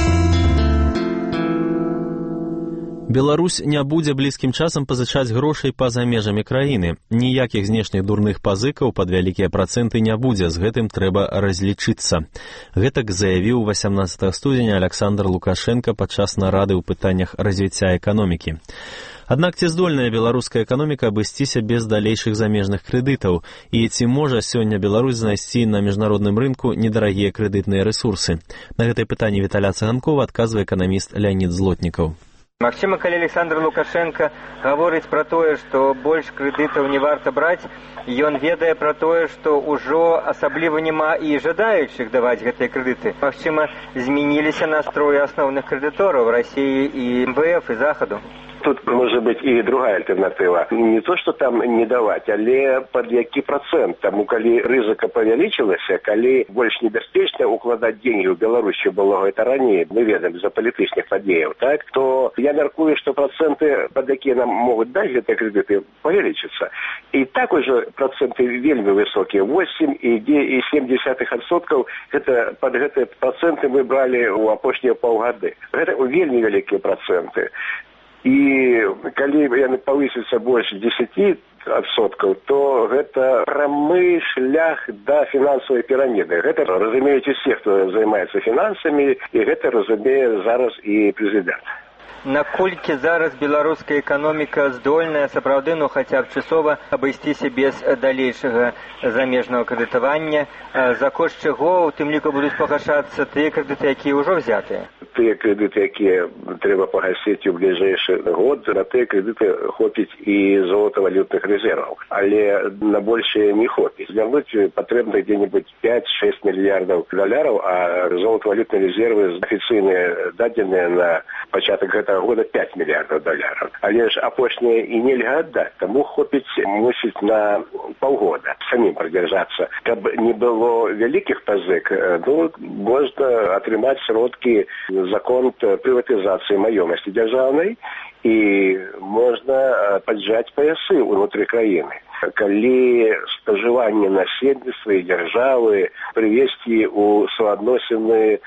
Беларусь не будзе блізкім часам пазычаць грошай па-за межамі краіны. Ніякіх знешніх дурных пазыкаў пад вялікія працэнты не будзе, з гэтым трэба разлічыцца. Гэтак заявіў васямнаццатага студзеня Аляксандр Лукашенка падчас нарады ў пытаннях развіцця эканомікі. Аднак ці здольная беларуская эканоміка абысціся без далейшых замежных крэдытаў? І ці можа сёння Беларусь знайсці на міжнародным рынку недарагія крэдытныя рэсурсы? На гэтае пытанне Віталя Цыганкова адказвае эканаміст Леонид Злотнікаў. Магчыма, калі Александр Лукашенко гаворыць пра тое, што больш крэдытаў не варта браць, ён ведае пра тое, што ўжо асабліва няма і жадаючых даваць гэтыя крэдыты. Магчыма, змяніліся настроі асноўных крэдытораў Расіі і эм вэ эф і Захаду. Тут может быть и другая альтернатива. Не то, что там не давать, але под які процент. Тому, коли рызыка павялічылася, коли больш небяспечна укладаць деньги ў Беларусі было это ранее, мы ведаем за палітычных падзеяў, так, то я мяркую, что проценты, под якія нам могуць даць гэтыя крэдыты, павялічацца. І так уже проценты вельмі высокія, восемь і сем десятых адсоткаў, гэта под гэтыя проценты мы бралі ў апошнія паўгады. Гэта вельмі вялікія проценты. І калі яны павысяцца больш дзесяці адсоткаў, то гэта прамы шлях да фінансавай піраміды. Гэта разумеюць усе, хто займаецца фінансамі, і гэта разумее зараз і прэзідэнт. Наколькі зараз беларуская эканоміка здольная сапраўды, ну хаця б часова абысціся без далейшага замежнага крэдытавання, за кошт чаго у тым ліку будуць пагашацца тыя крэдыты, якія ўжо взятыя? Тыя крэдыты, якія трэба пагасіць у бліжэйшы год, на тыя крэдыты хопіць і золотавалютных рэзерваў. Але на большее не хопіць. Звярнуць патрэбна дзе-небудзь пяць-шэсць мільярдаў даляраў, а золотавалютныя рэзервы афіцыйныя дадзеныя на пачатак гэтага года пять миллиардов долларов. Але ж апошнее и нельзя отдать, тому хопить мусить на полгода самим продержаться. Каб не было великих позык, ну, можно отрымать сродки закон приватизации маёмасти державной, и можно поджать поясы внутри краины. Калі спажыванне насельніцтва і дзяржавы прывесці ў суадносіны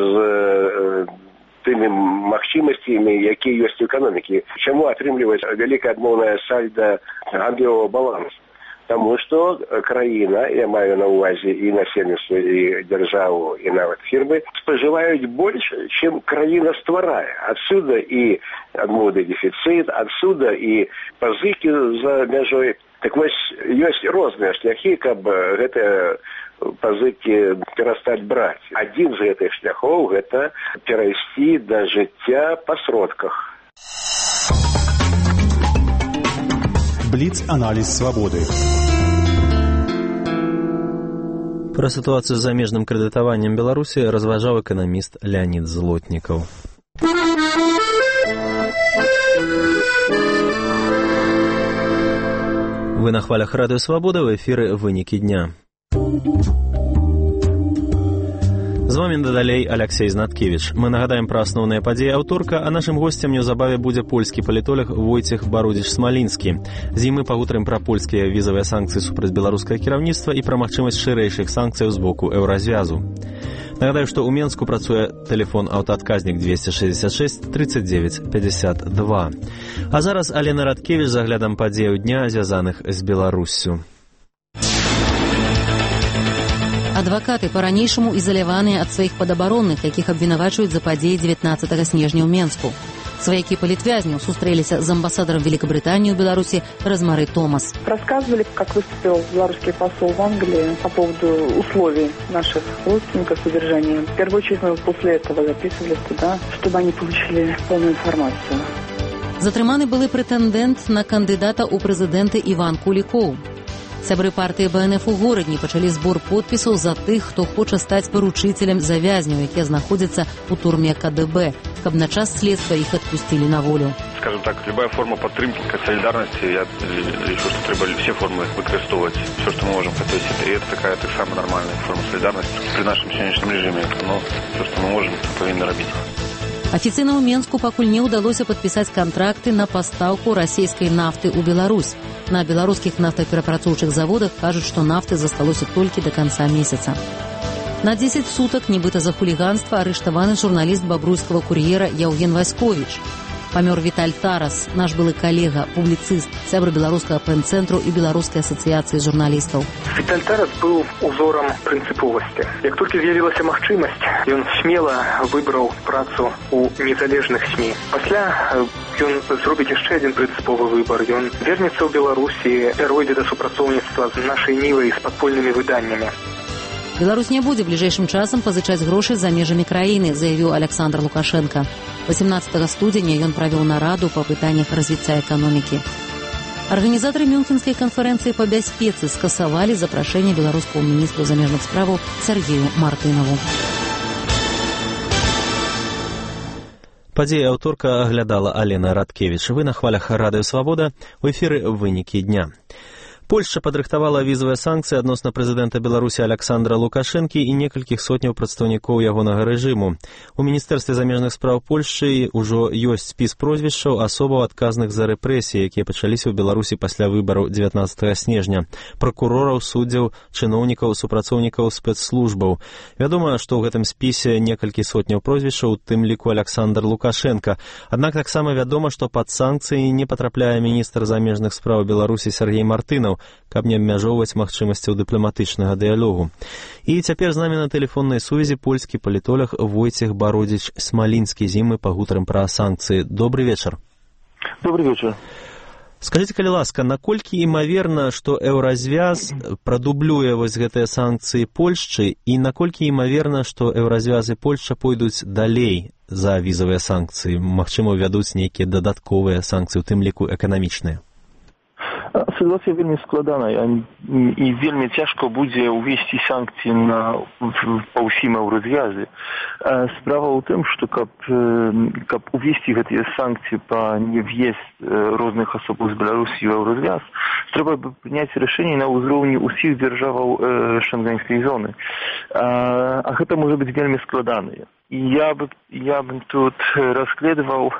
з тымі магчымасцямі, якія ёсць у эканомікі. Чаму атрымліваць вялікае адмоўнае сальда гандлёвага балансу? Таму што краіна, я маю на ўвазе і насельніцтва, і дзяржаву, і нават фірмы, спажываюць больш, чым краіна стварае. Адсюда і адмоўны дэфіцыт, адсюда і пазыкі за мяжой. Так вось, ёсць розныя шляхі, каб гэтыя пазыкі перастаць браць. Адзін з гэтых шляхоў гэта перайсці да жыцця па сродках. Бліц-аналіз свабоды. Пра сітуацыю з замежным крэдытаваннем Беларусі разважаў эканаміст Леонид Злотнікаў. Вы на хвалях Радыё Свабода, ў эфіры «Вынікі дня». З вамі надалей Аляксей Знаткевіч. Мы нагадаем пра асноўныя падзеі аўторка, а нашым госцем неўзабаве будзе польскі палітолог Войцех Барудзіч-Смалінскі. З ім мы пагутарым пра польскія візавыя санкцыі супраць беларускага кіраўніцтва і пра магчымасць шырэйшых санкцыяў з боку Еўразвязу. Нагадаю, што ў Менску працуе тэлефон аўтаадказнік двести шестьдесят шесть тридцать девять пятьдесят два. А зараз Алена Радкевіч з аглядам падзеяў дня, звязаных з Беларуссю. Адвакаты па-ранейшаму ізаляваныя ад сваіх падабаронных, якіх абвінавачваюць за падзеі дзевятнаццатага снежня ў Менску. Сваякі палітвязняў сустрэліся з амбасадарам Великобритании в Беларуси Розмары Томас. Рассказывали, как выступил белорусский посол в Англии по поводу условий наших родственников содержания. В первую очередь мы после этого записывались туда, чтобы они получили полную информацию. Затрыманы былы прэтэндэнт на кандыдата ў прэзідэнты Іван Кулікоў. Сябры партыі Бэ Эн Эф у горадні пачалі збор подпісаў за тых, хто хоча стаць паручыцелем завязняў, якія знаходзяцца ў турме Ка Дэ Бэ, каб на час следства іх адпусцілі на волю. Скажем так, любая форма падтрымкі, солідарнасці, я лічу, што трэба все формы выкарыстоўваць. Все, што мы можем хацець, і это такая так само нормальная форма солідарнасці при нашым сённяшнім режиме. Но все, што мы можем, павінны рабіць. Афіцыйна ў Менску пакуль не ўдалося падпісаць кантракты на пастаўку расійскай нафты ў Беларусь. На беларускіх нафтаперапрацоўчых заводах кажуць, што нафты засталося толькі да канца месяца. На дзесяць сутак, нібыта за хуліганства, арыштаваны журналіст бабруйскага кур'ера Яўген Васьковіч. Памёр Віталь Тарас, наш былы калега, публіцыст, сябр беларускага пэн-цэнтру і беларускай асацыяцыі журналістаў. Віталь Тарас быў узорам прынцыповасці. Як толькі з'явілася магчымасць, ён смела выбраў працу ў незалежных СМІ. Пасля ён зробіць яшчэ адзін прынцыповы выбар. Ён вернецца ў Беларусі, пяройдзе да супрацоўніцтва з нашай нівай, з падпольнымі выданнямі. Беларусь не будзе бліжэйшым часам пазычаць грошы за межамі краіны, заявіў Александр Лукашенко. восемнадцатага студзеня ён правёў нараду па пытаннях развіцця эканомікі. Арганізатары Мюнхенскай канферэнцыі па бяспецы скасавалі запрашэнне беларускаму міністру замежных справаў Сергею Мартынаву. Падзеі аўторка аглядала Алена Радкевіч. Вы на хвалях Радыё Свабода. У эфіры вынікі дня. Польшча падрыхтавала візавыя санкцыі адносна прэзідэнта Беларусі Александра Лукашэнкі і некалькіх сотняў прадстаўнікоў ягонага рэжыму. У міністэрстве замежных спраў Польшчы ўжо ёсць спіс прозвішчаў асобаў адказных за рэпрэсіі, якія пачаліся ў Беларусі пасля выбараў дзевятнаццатага снежня, пракурораў, суддзяў, чыноўнікаў, супрацоўнікаў спецслужбаў. Вядома, што ў гэтым спісе некалькі сотняў прозвішчаў, у тым ліку Александр Лукашенко. Аднак таксама вядома, што пад санкцыі не патрапляе міністр замежных спраў Беларусі Сергей Мартынаў, каб не абмяжоўваць магчымасцяў дыпламатычнага дыялогу. І цяпер з намі на тэлефоннай сувязі польскі палітолог Войцех Бародзіч-Смалінскі. З ім мы пагутарым пра санкцыі. Добрый вечар. Добрый вечар. Скажыце, калі ласка, наколькі імаверна, што еўразвяз прадублюе вось гэтыя санкцыі Польшчы, і наколькі імаверна, што еўразвяз і Польшча пойдуць далей за візавыя санкцыі, магчыма, ввядуць нейкія дадатковыя санкцыі, у тым ліку эканамічныя? Ситуация вельмі складаная і вельмі цяжка будзе увесці санкцыі на па ўсім еўразвязе. Справа ў тым, што каб, каб увесці гэтыя санкцыі па нев'езд розных асобаў з Беларусі ў еўразвяз, трэба бы прыняць рашэнне на ўзроўні ўсіх дзяржаваў шенгенскай зоны. А гэта можа быць вельмі складана. І я бы, я бы тут разглядываў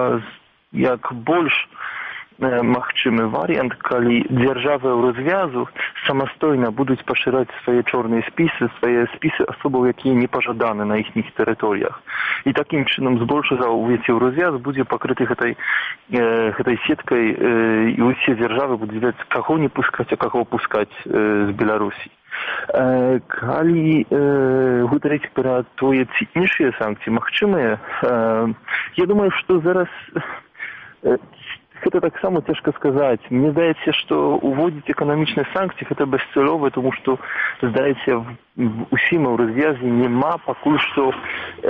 як больш магчымы варыянт, калі дзяржавы еўразвязу самастойна будуць пашыраць свае чорныя спісы, свае спісы асобаў, якія не пажаданы на іхніх тэрыторыях. І такім чынам збольшага ўвесь еўразвяз будзе пакрыты гэтай, э, гэтай сеткай, э, і ўсе дзяржавы будуць ведаць, каго не пускаць, а каго пускаць э, з Беларусі. Э, калі э, гутарыць пра тое, ці іншыя санкцыі магчымыя, э, я думаю, што зараз э, гэта таксама цяжка сказаць. Мне здаецца, што уводзіць эканамічныя санкцыі гэта бесцэлова, тому што, здаецца, в усім еўразвязе няма пакуль што э,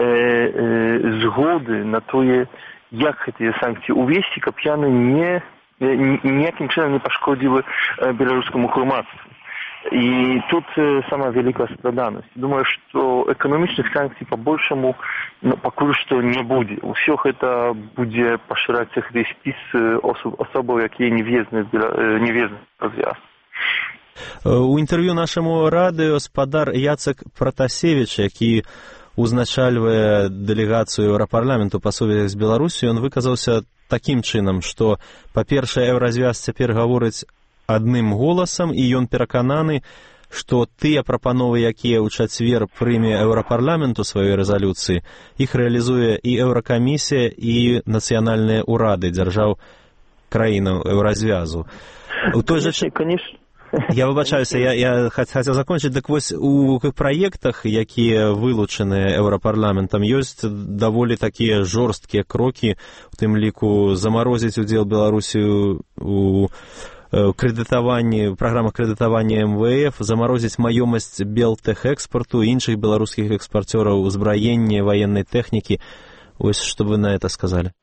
э, згоды на тое, як гэтыя санкцыі увесці, каб яны не, ніякім чынам не пашкодзілі беларускаму грамадству. І тут э, сама вялікая складанасць. Думаю, што эканамічных санкцый па-большаму ну, пакуль што не будзе. Усё гэта будзе пашыраць гэты спіс особ, асобаў, якія не в'езны в развяз. У інтэрв'ю нашаму радыё спадар Яцек Пратасевіч, які узначальвае дэлегацыю Еўрапарламенту па сувязях з Беларусю, ён выказаўся такім чынам, што, па-першае, еўразвяз цяпер гаворыць адным голасам, і ён перакананы, што тыя прапановы, якія ў чацвер прыме Еўрапарламент у сваёй рэзалюцыі, іх рэалізуе і Еўракамісія, і нацыянальныя ўрады дзяржаў краінаў еўразвязу. У той жа конечно. Я выбачаюся, я, я хацеў закончыць, дык вось у праектах, якія вылучаныя Еўрапарламентам, ёсць даволі такія жорсткія крокі, у тым ліку замарозіць удзел Беларусі у крэдытаванні, праграма крэдытавання эм вэ эф, замарозіць маёмасць Белтэхэкспарту і іншых беларускіх экспарцёраў узбраення, военной тэхнікі. Вось што вы на это сказалі?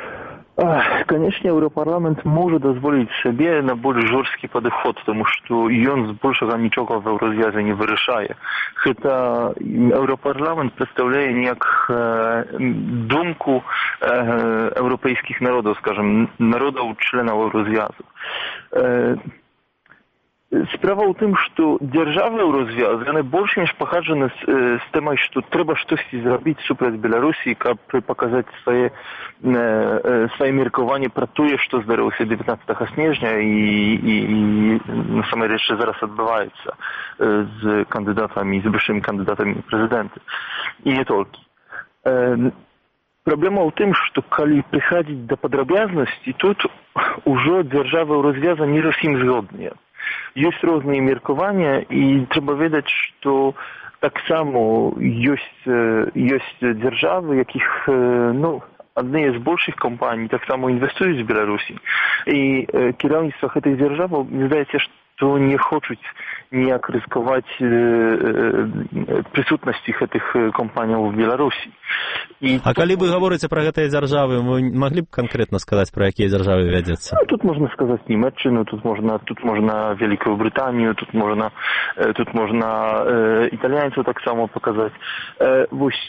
Конечно, Еўрапарламент можа дазволіць сабе на больш жорсткі падыход, тому што ён збольшага нічога в еўразвязе не вырашае. Гэта Еўрапарламент прадстаўляе неяк э, думку э, еўрапейскіх народаў, скажем, народаў членаў еўразвязу. Э, Sprawa w tym, że державы ў развяз, яны больш менш пагаджаны з, з тэмай, што трэба штосьці зрабіць супраць Беларусі, каб паказаць свае, свае меркаванні пра тое, што здарылася дзевятнаццатага снежня і, і, і на самай рэчы зараз адбываецца з кандыдатамі, з вышэйшымі кандыдатамі прэзідэнты. І не толькі. Праблема ў тым, што калі прыходзіць да падрабязнасці, тут ужо дзяржавы ў развяза не зусім згодныя. Ёсць розныя меркавання, і трэба ведаць, што таксама ёсць, ёсць дзяржавы, якіх, ну, адныя з большых кампаній таксама інвестуюць в Беларусі. І кіраўніцтва гэтых дзяржаваў, мне здаецца, што не хочуць ніяк рызыкаваць прысутнасці гэтых кампаніяў в Беларусі. І а тут... калі вы гаворыце пра гэтыя дзяржавы, вы маглі б канкрэтна сказаць, пра якія дзяржавы вядзецца? Ну, тут можна сказаць Німеччыну, тут можна, тут можна Вялікую Брытанію, тут можна, тут можна э, італьянцаў таксама паказаць. Э, вось.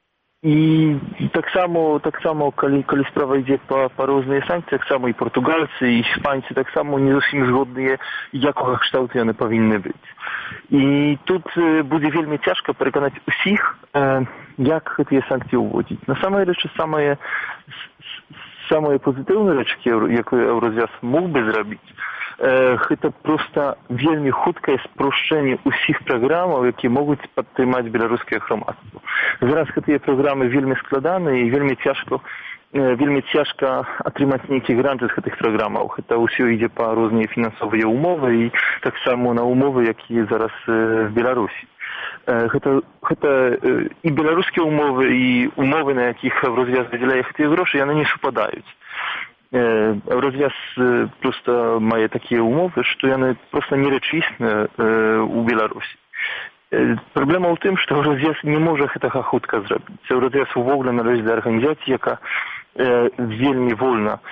І таксама, таксама калі, калі справа ідзе па, па розныя санкцыі, таксама і партугальцы, і іспанцы таксама не зусім згодныя, якога кшталту яны павінны быць. І тут будзе вельмі цяжка пераканаць усіх, э, як гэтыя санкцыі ўводзіць. На самай рэчы, самая, самая пазітыўная рэч, якую Еўразвяз мог бы зрабіць, гэта проста вельмі хуткае спрошчэнне ўсіх праграмаў, якія могуць падтрымаць беларускае грамадства. Зараз гэтыя праграмы вельмі складаныя і вельмі цяжка, вельмі цяжка атрымаць нейкі грант з гэтых праграмаў. Гэта ўсё ідзе па розныя фінансовыя ўмовы і таксама на ўмовы, якія зараз в Беларусі. Гэта, гэта і беларускія ўмовы, і ўмовы, на якіх Еўразвяз выдзяляе гэтыя грошы, яны не супадаюць. Еўразвяз проста мае такія ўмовы, што яны проста нерэчысныя ў Беларусі. Праблема ў тым, што Еўразвяз не можа гэтага хутка зрабіць. Еўразвяз увогуле належыць да арганізацыі, яка вельмі вольна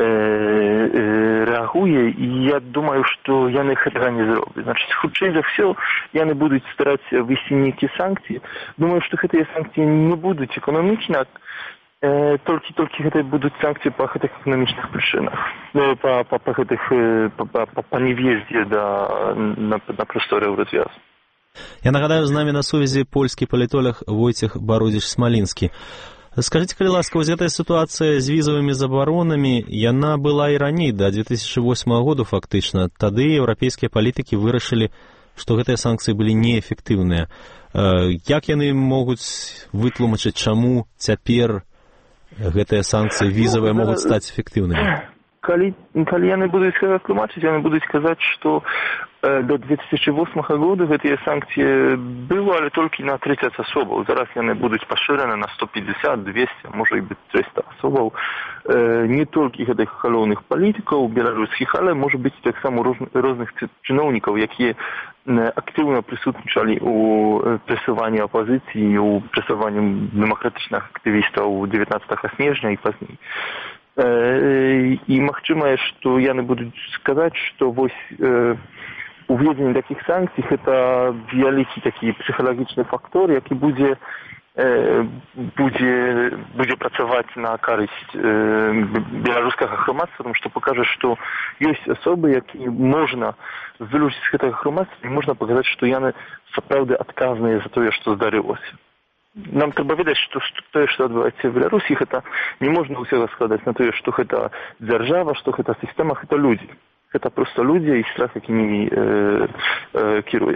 рэагуе, і я думаю, што яны гэтага не зробяць. Значыць, хутчэй за ўсё, яны будуць старацца ввесці нейкія санкцыі. Думаю, што гэтыя санкцыі не будуць эканамічна, толькі толькі гэта будуць санкцыі па гэтых эканамічных прычынах, па па па гэтых па па па нев'ездзе да на на прасторы Еўразвязу. Я нагадаю, з намі на сувязі польскі палітолог Войцех Бародзіч-Смалінскі. Скажыце, калі ласка, вось гэтая сітуацыя з візавымі забаронамі, яна была і раней, да две тысячы восьмага году фактычна. Тады еўрапейскія палітыкі вырашылі, што гэтыя санкцыі былі неэфектыўныя. Як яны могуць вытлумачыць, чаму цяпер гэтыя санкцыі візавыя могуць стаць эфектыўнымі? Калі, калі яны будуць гэта тлумачыць, яны будуць казаць, што э, до две тысячи восьмага года гэтыя санкцыі было, але толькі на тридцать асобаў. Зараз яны будуць пашыраны на сто пятьдесят, двести, можа і быць триста асобаў. Э, не толькі гэтых галоўных палітыкаў беларускіх, але можа быць таксама розных чыноўнікаў, якія актыўна прысутнічалі ў прэсаванні апазіцыі, у прэсаванні дэмакратычных актывістаў дзевятнаццатага снежня і пазней. І магчымае, што яны будуць сказаць, што вось э, уведзенне такіх санкцый гэта вялікі такі псіхалагічны фактор, які будзе э, будзе будзе працаваць на карысць э, беларускага грамадства, тому што пакажа, што ёсць асобы, якія можна вылучыць з гэтага грамадства, і можна паказаць, што яны сапраўды адказныя за тое, што здарылася. Нам трэба ведаць, што тое, што адбываецца в Беларусі, гэта не можна ўсё складаць на тое, што гэта дзяржава, што гэта сістэма, гэта людзі. Гэта проста людзі і страх, які не э, э, кіруе.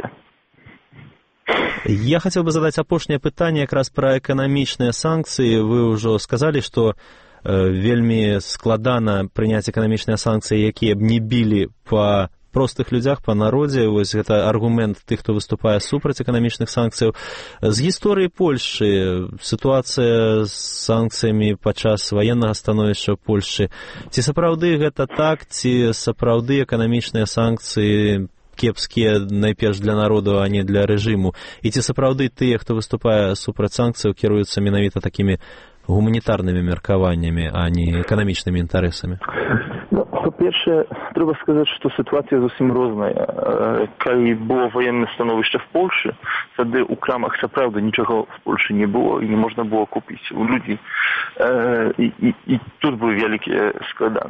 Я хацеў бы задаць апошняе пытанне якраз пра эканамічныя санкцыі. Вы ўжо сказалі, што э, вельмі складана прыняць эканамічныя санкцыі, якія б не білі па простых людзях, па народзе. Вось гэта аргумент тых, хто выступае супраць эканамічных санкцыяў. З гісторыі Польшы, сітуацыя з санкцыямі падчас ваеннага становішча Польшчы, ці сапраўды гэта так, ці сапраўды эканамічныя санкцыі кепскія найперш для народу, а не для рэжыму? І ці сапраўды тыя, хто выступае супраць санкцыяў, кіруюцца менавіта такімі гуманітарнымі меркаваннямі, а не эканамічнымі інтарэсамі? Ну, па-першае, трэба сказаць, што сітуацыя зусім розная. Калі было военное становішча в Польшы, тады ў крамах сапраўды нічога в Польшы не было і не можна было купіць у людзей. І, і, і тут былі вялікія складанасці.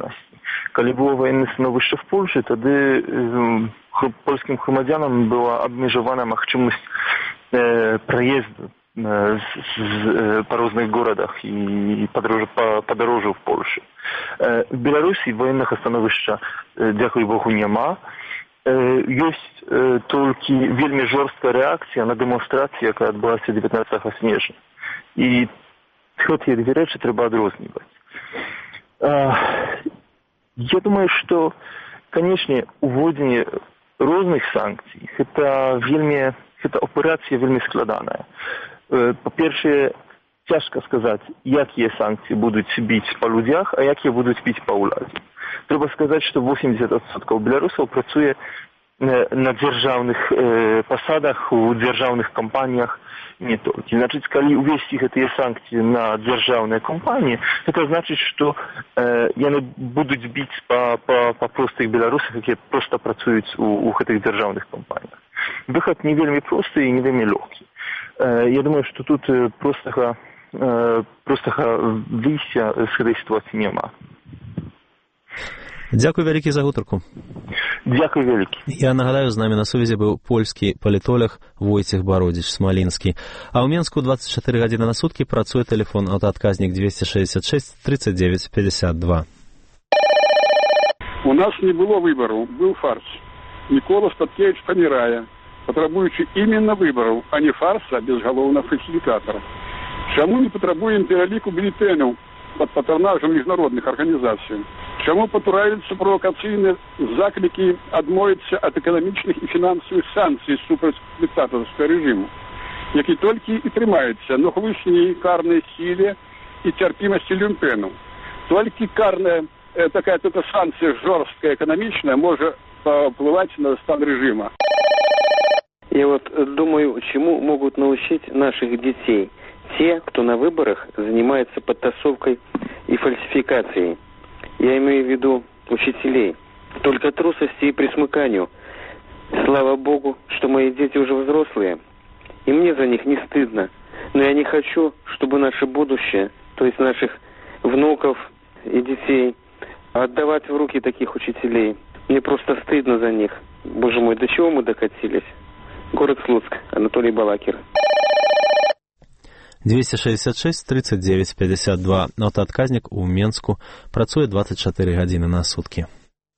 Коли было военное становище в Польше, тогда э, польским громадянам была обмежована махчимость э, проезда э, с, с, по разных городах и подороже, по, подороже в Польше. Э, в Беларуси военных становища, э, дякую Богу, нема. Есть э, только вельми жорсткая реакция на демонстрацию, яка відбулася дев'ятнадцятого снежня. И эти две речи треба отрознимать. Э, я думаю, что, конечно, уводение разных санкций, это вельми, это операция вельми складаная. Э, по-перше, тяжко сказать, какие санкции будут бить по людях, а какие будут бить по уладі. Треба сказати, що вісімдесят відсотків білорусів працює на державних е, посадах, у державних компаніях, не тільки. Значить, коли увести ці санкції на державні компанії, це значить, що е, вони будуть бити по, по, по простих білорусах, які просто працюють у, у цих державних компаніях. Вихід не вельми простий і не вельми легкий. Е, я думаю, що тут простого, е, простого вийстя з цієї ситуації немає. Дзякуй вялікі за гутарку. Дзякуй вялікі. Я нагадаю, з нами на сувязі быў польскі палітолог Войцех Бародзіч-Смалінскі. А ў Менску двадцать четыре гадзіны на суткі працуе тэлефон аўтаадказнік двести шестьдесят шесть тридцать девять пятьдесят два. У нас не было выборов, был фарс. Микола Статкевич помирая, потребуючи именно выборов, а не фарса безголовного фальсификатора. Чему не потребуем перелику бюллетеней под патронажем международных организаций? Чему потураюцца провокацыйныя заклікі адмовіцца ад эканамічных і фінансавых санкцый супраць дыктатарскага рэжыму, які толькі і трымаецца на хлысней карнай сіле і цярпімасці люмпену. Толькі карная э, такая tota санкцыя жорсткая эканамічная можа паўплываць на стан рэжыма. Я вот думаю, чему могут научить наших детей те, кто на выборах занимается подтасовкой и фальсификацией. Я имею в виду учителей. Только трусости и присмыканию. Слава Богу, что мои дети уже взрослые, и мне за них не стыдно. Но я не хочу, чтобы наше будущее, то есть наших внуков и детей, отдавать в руки таких учителей. Мне просто стыдно за них. Боже мой, до чего мы докатились? Город Слуцк, Анатолий Балакир. двести шестьдесят шесть тридцать девять пятьдесят два. Аўтаадказнік у Менску працуе двадцать четыре гадзіны на суткі.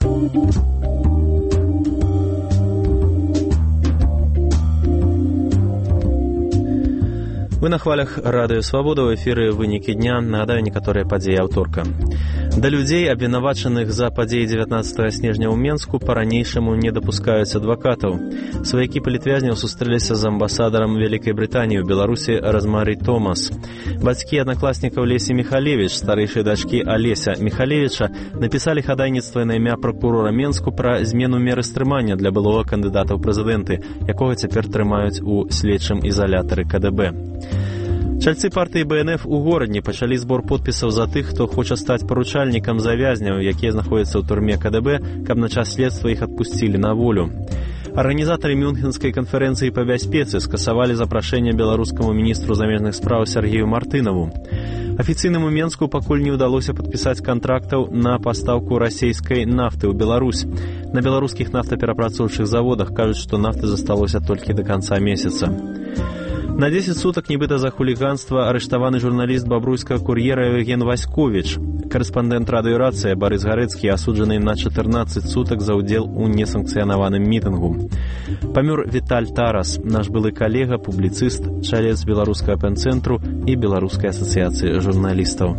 Вы на хвалях Радыё Свабода, ў эфіры вынікі дня. Нагадаю некаторыя падзеі аўторка. Да людзей, абвінавачаных за падзеі дзевятнаццатага снежня ў Менску, па-ранейшаму не дапускаюць адвакатаў. Сваякі палітвязняў сустрэліся з амбасадарам Вялікай Брытаніі ў Беларусі Размары Томас. Бацькі аднакласнікаў Лесі Михалевіч, старэйшай дачкі Алеся Михалевіча, напісалі хадайніцтва на імя пракурора Менску пра змену меры стрымання для былога кандыдата ў прэзідэнты, якога цяпер трымаюць у следчым ізалятары ка дэ бэ. Чальцы партыі бэ эн эф у горадні пачалі збор подпісаў за тых, хто хоча стаць паручальнікам завязняў, якія знаходзяцца ў турме ка дэ бэ, каб на час следства іх адпусцілі на волю. Арганізатары Мюнхенскай канферэнцыі па бяспецы скасавалі запрашэнне беларускаму міністру замежных спраў Сергею Мартынаву. Афіцыйнаму Менску пакуль не ўдалося падпісаць кантрактаў на пастаўку расійскай нафты ў Беларусь. На беларускіх нафтаперапрацоўчых заводах кажуць, што нафты засталося толькі да канца месяца. На дзесяць сутак нібыта за хуліганства арыштаваны журналіст бабруйскага кур'ера Евген Васьковіч. Карэспандэнт радыёрацыя Барыс Гарэцкі асуджаны на чатырнаццаць сутак за ўдзел у несанкцыянаваным мітынгу. Памёр Віталь Тарас, наш былы калега, публіцыст, чалец беларускага пэн-цэнтру і беларускай асацыяцыі журналістаў.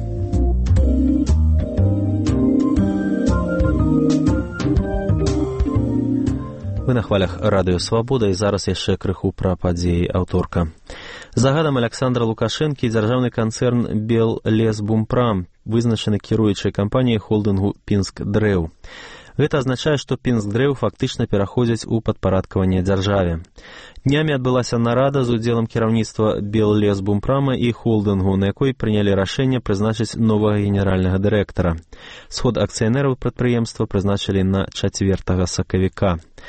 Вы на хвалях Радыё Свабода, і зараз яшчэ крыху пра падзеі аўторка. Загадам Александра Лукашэнкі дзяржаўны канцэрн Беллесбумпрам вызначаны кіруючай кампаніяй холдынгу Пінск-Дрэў. Гэта азначае, што Пінск-Дрэў фактычна пераходзіць у падпарадкаванне дзяржаве. Днямі адбылася нарада з удзелам кіраўніцтва Беллесбумпрама і холдынгу, на якой прынялі рашэнне прызначыць новага генеральнага дырэктара. Сход акцыянераў прадпрыемства прызначылі на чацвёртага сакавіка.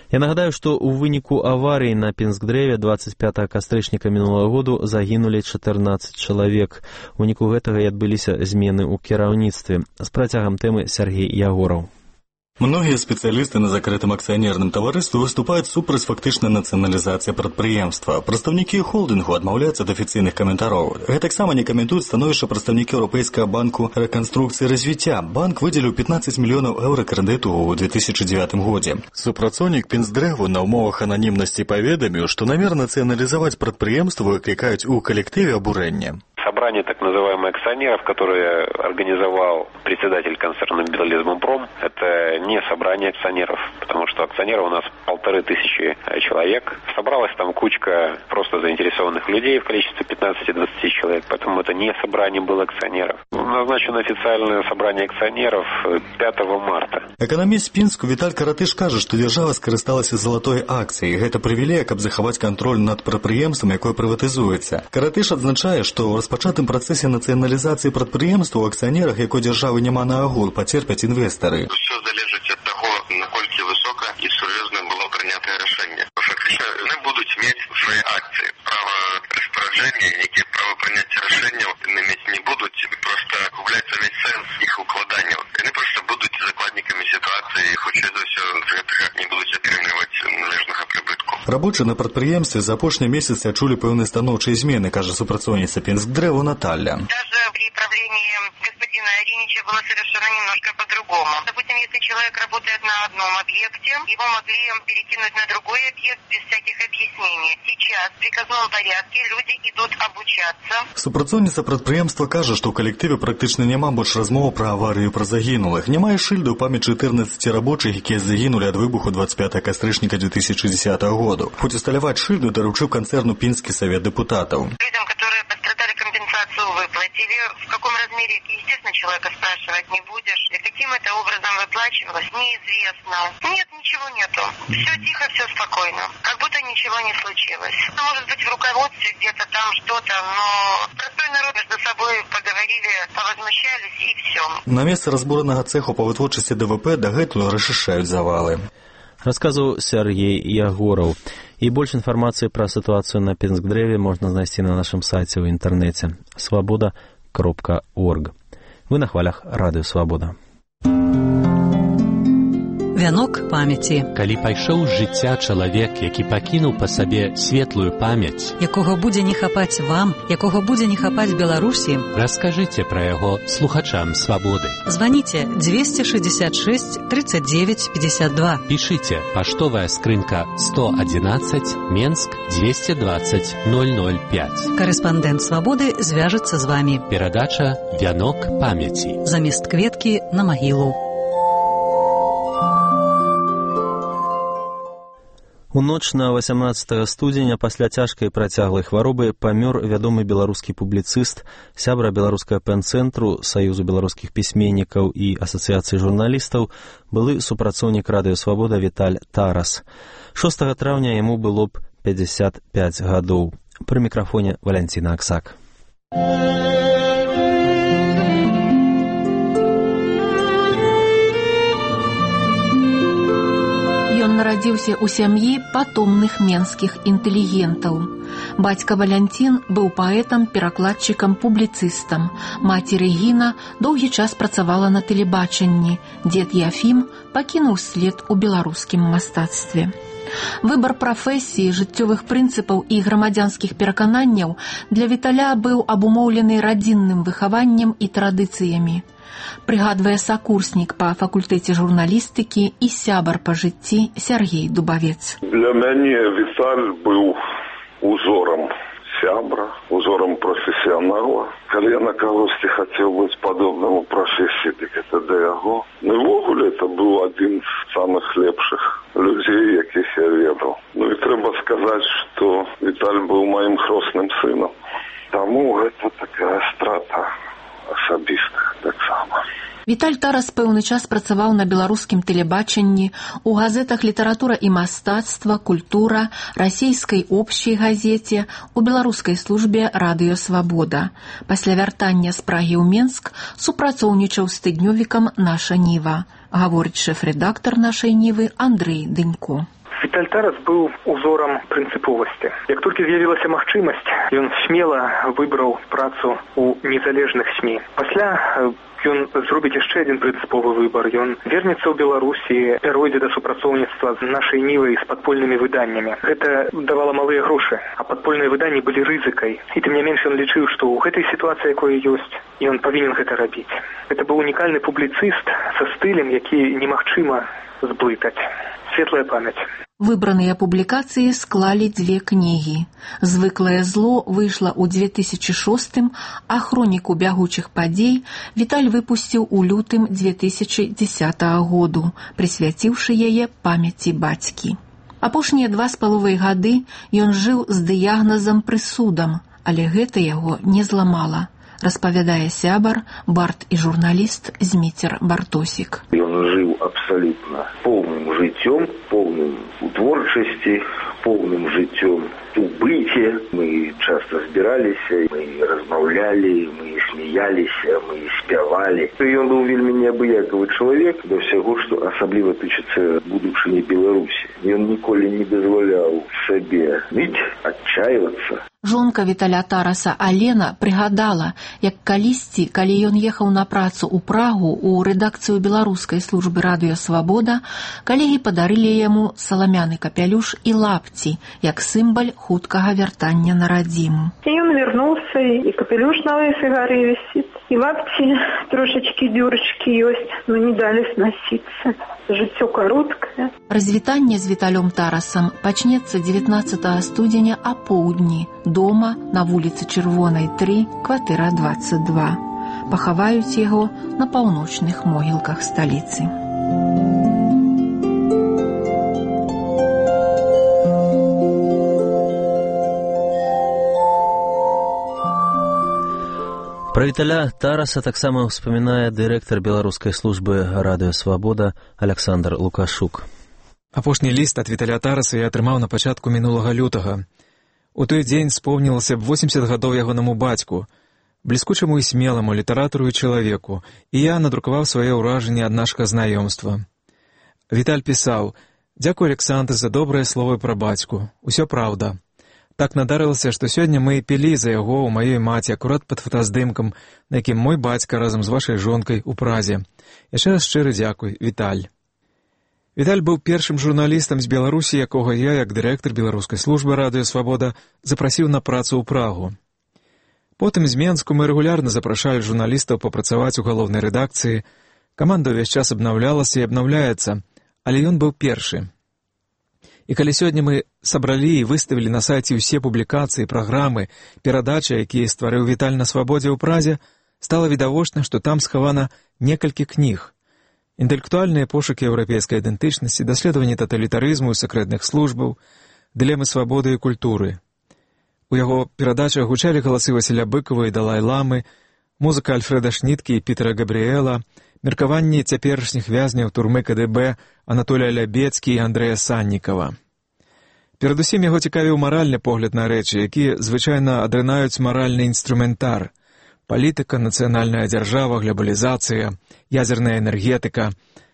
Я нагадаю, што ў выніку аварыі на Пінскдрэве дваццаць пятага кастрычніка мінулага году загінулі чатырнаццаць чалавек. У выніку гэтага і адбыліся змены ў кіраўніцтве. З працягам тэмы Сергей Ягораў. Многія спецыялісты на закрытым акцыянерным таварыстве выступаюць супраць фактычнай нацыяналізацыі прадпрыемства. Прадстаўнікі холдынгу адмаўляюцца ад афіцыйных каментароў. Гэтаксама не каментуюць становішча прадстаўнікі Еўрапейскага банку рэканструкцыі і развіцця. Банк выдзеліў пятнаццаць мільёнаў еўра крэдыту ў две тысячы дзевятым годзе. Супрацоўнік Пінскдрэву на ўмовах ананімнасці паведаміў, што намер нацыяналізаваць прадпрыемства выклікаюць у калектыве абурэнне. Собрание так называемых акционеров, которое организовал председатель концерна «Беллизмпром», это не собрание акционеров, потому что акционеров у нас полторы тысячи человек. Собралась там кучка просто заинтересованных людей в количестве пятнадцати-двадцати человек, поэтому это не собрание было акционеров. Назначено официальное собрание акционеров пятого марта. Экономист Пінску Віталь Каратыш кажа, што дзяржава скарысталася залатой акцыяй. Гэта прывілея, каб захаваць кантроль над прадпрыемствам, якое прыватызуецца. Каратыш адзначае, што ў распачатым працэсе нацыяналізацыі прадпрыемства ў акцыянерах, якой дзяржавы няма наогул, пацерпяць інвестары. Все залежыць ад таго, наколькі высока і сур'ёзна было прынятае рашэнне. Фактычна яны будуць мець свае акцыі. Права распараджэння, якія права прыняцця рашэнняў яны мець не будуць, проста губляецца весь сэнс іх укладанняў. Яны проста будуць закладнікамі сітуацыі і хутчэй за ўсё з гэтага не будуць атрымліваць належнага прыбытку. Рабочыя на прадпрыемстве за апошнія месяцы адчулі пэўныя станоўчыя змены, кажа супрацоўніца Пінскдрэву Наталья. Даже при правлении господина Аринича было совершенно немножко по-другому. Допустим, если человек работает на одном объекте, его могли перекинуть на другой объект без всяких объяснений. Сейчас в приказном порядке люди идут обучаться. Супрацоўніца прадпрыемства кажа, што ў калектыве практычна няма больш размоў пра аварыю пра загінулых. Няма і шыльду ў памяць чатырнаццаці рабочых, якія загінулі ад выбуху дваццаць пятага кастрычніка две тысячи десятого года. Хоць усталяваць шыльду даручыў канцэрну Пінскі савет дэпутатаў. Людям, которые пострадали, компенсацию выплатили. В каком размере, естественно, человека спрашивать не будешь. И каким это образом выплачивалось, неизвестно. Нет, ничего нету. Все тихо, все спокойно. Как будто ничего не случилось. Может быть, в руководстве где-то там что-то, но простой народ между собой поговорили, повозмущались и все. На месцы разбуранага цеху па вытворчасці ДВП дагэтуль расчышчаюць завалы. Расказваў Сергей Ягораў. І больш інфармацыі пра сітуацыю на Пінскдрэве можна знайсці на нашым сайце ў інтэрнэце свабода кропка орг. Вы на хвалях радыё Свабода. Вянок памяці. Калі пайшоў з жыцця чалавек, які пакінуў па сабе светлую памяць, якога будзе не хапаць вам, якога будзе не хапаць Беларусі, раскажыце пра яго слухачам Свабоды. Званіце двести шестьдесят шесть тридцать девять пятьдесят два. Пішыце паштовая скрынка сто одиннадцать, Менск двести двадцать ноль ноль пять. Карэспандэнт Свабоды звяжацца з вамі. Перадача «Вянок памяці». Замест кветкі на магілу. У ноч на васямнаццатага студзеня пасля цяжкай працяглай хваробы памёр вядомы беларускі публіцыст, сябра беларускага пэн-цэнтру, Саюзу беларускіх пісьменнікаў і асацыяцыі журналістаў, былы супрацоўнік радыё Свабода Віталь Тарас. шостага траўня яму было б пятьдесят пять гадоў. Пры мікрафоне Валянціна Аксак. Ён нарадзіўся ў сям'і патомных менскіх інтэлігентаў. Бацька Валянцін быў паэтам, перакладчыкам, публіцыстам. Маці Рэгіна доўгі час працавала на тэлебачанні. Дзед Яфім пакінуў след у беларускім мастацтве. Выбар прафесіі, жыццёвых прынцыпаў і грамадзянскіх перакананняў для Віталя быў абумоўлены радзінным выхаваннем і традыцыямі. Прыгадвае сакурснік па факультэце журналістыкі і сябар па жыцці Сергей Дубавец. Для мяне Віталь быў узорам сябра, узорам прафесіянала. Калі я на кагосьці хацеў быць падобным у прафесіі, дык это да яго. Ну і ввогуле это быў адзін з самых лепшых людзей, якіх я ведаў. Ну і трэба сказаць, што Віталь быў маім хросным сынам. Таму гэта такая страта асабістых таксама. Віталь Тарас пэўны час працаваў на беларускім тэлебачанні, у газетах «Літаратура і мастацтва», «Культура», расійскай общай газеце, у беларускай службе «Радыё Свабода». Пасля вяртання з Прагі ў Менск супрацоўнічаў з тыднёвікам «Наша Ніва», гаворыць шэф-рэдактар «Нашай Нівы» Андрэй Дынько. Віталь Тарас быў узорам прынцыповасці. Як толькі з'явілася магчымасць, ён смела выбраў працу ў незалежных СМІ. Пасля ён зробіць яшчэ адзін прынцыповы выбар. Ён вернецца ў Беларусі, пяройдзе да супрацоўніцтва з нашай нівай, з падпольнымі выданнямі. Гэта давала малыя грошы, а падпольныя выданні былі рызыкай. І тым не менш ён лічыў, што ў гэтай сітуацыі, якой ёсць, ён павінен гэта рабіць. Гэта быў унікальны публіцыст са стылем, які немагчыма зблытаць. Светлая памяць. Выбраныя публікацыі склалі дзве кнігі. «Звыклае зло» выйшла ў две тысячы шостым, а «Хроніку бягучых падзей» Віталь выпусціў у лютым две тысячы дзесятага году, прысвяціўшы яе памяці бацькі. Апошнія два з паловай гады ён жыў з дыягназам прысудам, але гэта яго не зламала, распавядае сябар, бард і журналіст Зміцер Бартосік. Ён жыў абсалютна поўным жыццём, поўным у творчасці, поўным жыццём у быце. Мы часта збіраліся, мы размаўлялі, мы смяяліся, мы спявалі. Ён быў вельмі неабыякавы чалавек да ўсяго, што асабліва тычыцца будучыні Беларусі. Ён ніколі не дазваляў сабе ныць, адчайвацца. Жонка Віталя Тараса Алена прыгадала, як калісьці, калі ён ехаў на працу ў Прагу ў рэдакцыю беларускай службы радыё «Свабода», калегі падарылі яму саламяны капялюш і лапці, як сімвал хуткага вяртання на радзіму. І ён вярнуўся, і капялюш на лысай гары вісіць, і лапці трошачкі дзюрачкі ёсць, но не далі снасіцца. Жыццё кароткае. Развітанне з Віталём Тарасам пачнецца дзевятнаццатага студзеня апоўдні дома на вуліцы Чырвонай тры, кватэра дваццаць два. Пахаваюць яго на паўночных могілках сталіцы. Пра Віталя Тараса таксама ўспамінае дырэктар беларускай службы радыё «Свабода» Александр Лукашук. Апошні ліст ад Віталя Тараса я атрымаў на пачатку мінулага лютага. У той дзень споўнілася б восемьдесят гадоў ягонаму бацьку, бліскучаму і смеламу літаратару і чалавеку, і я надрукаваў свае ўражанні ад нашага знаёмства. Віталь пісаў: «Дзякуй, Александр, за добрыя словы пра бацьку. Усё праўда. Так надарылася, што сёння мы пілі за яго ў маёй маці акурат пад фотаздымкам, на якім мой бацька разам з вашай жонкай у Празе. Яшчэ раз шчыры дзякуй, Віталь». Віталь быў першым журналістам з Беларусі, якога я, як дырэктар беларускай службы радыё «Свабода», запрасіў на працу ў Прагу. Потым з Менску мы рэгулярна запрашалі журналістаў папрацаваць у галоўнай рэдакцыі. Каманда ўвесь час абнаўлялася і абнаўляецца, але ён быў першы. І калі сёння мы сабралі і выставілі на сайце ўсе публікацыі, праграмы, перадачы, якія стварыў Віталь на Свабодзе ў Празе, стала відавочна, што там схавана некалькі кніг. Інтэлектуальныя пошукі еўрапейскай ідэнтычнасці, даследаванні таталітарызму і сакрэтных службаў, дылемы свабоды і культуры. У яго перадачах гучалі галасы Васіля Быкова і Далай-ламы, музыка Альфрэда Шніткі і Пітера Габрыэла, меркаванні цяперашніх вязняў турмы ка дэ бэ Анатолія Лябецкі і Андрэя Саннікава. Перадусім яго цікавіў маральны погляд на рэчы, які звычайна адрынаюць маральны інструментар: палітыка, нацыянальная дзяржава, глобалізацыя, ядзерная энергетыка.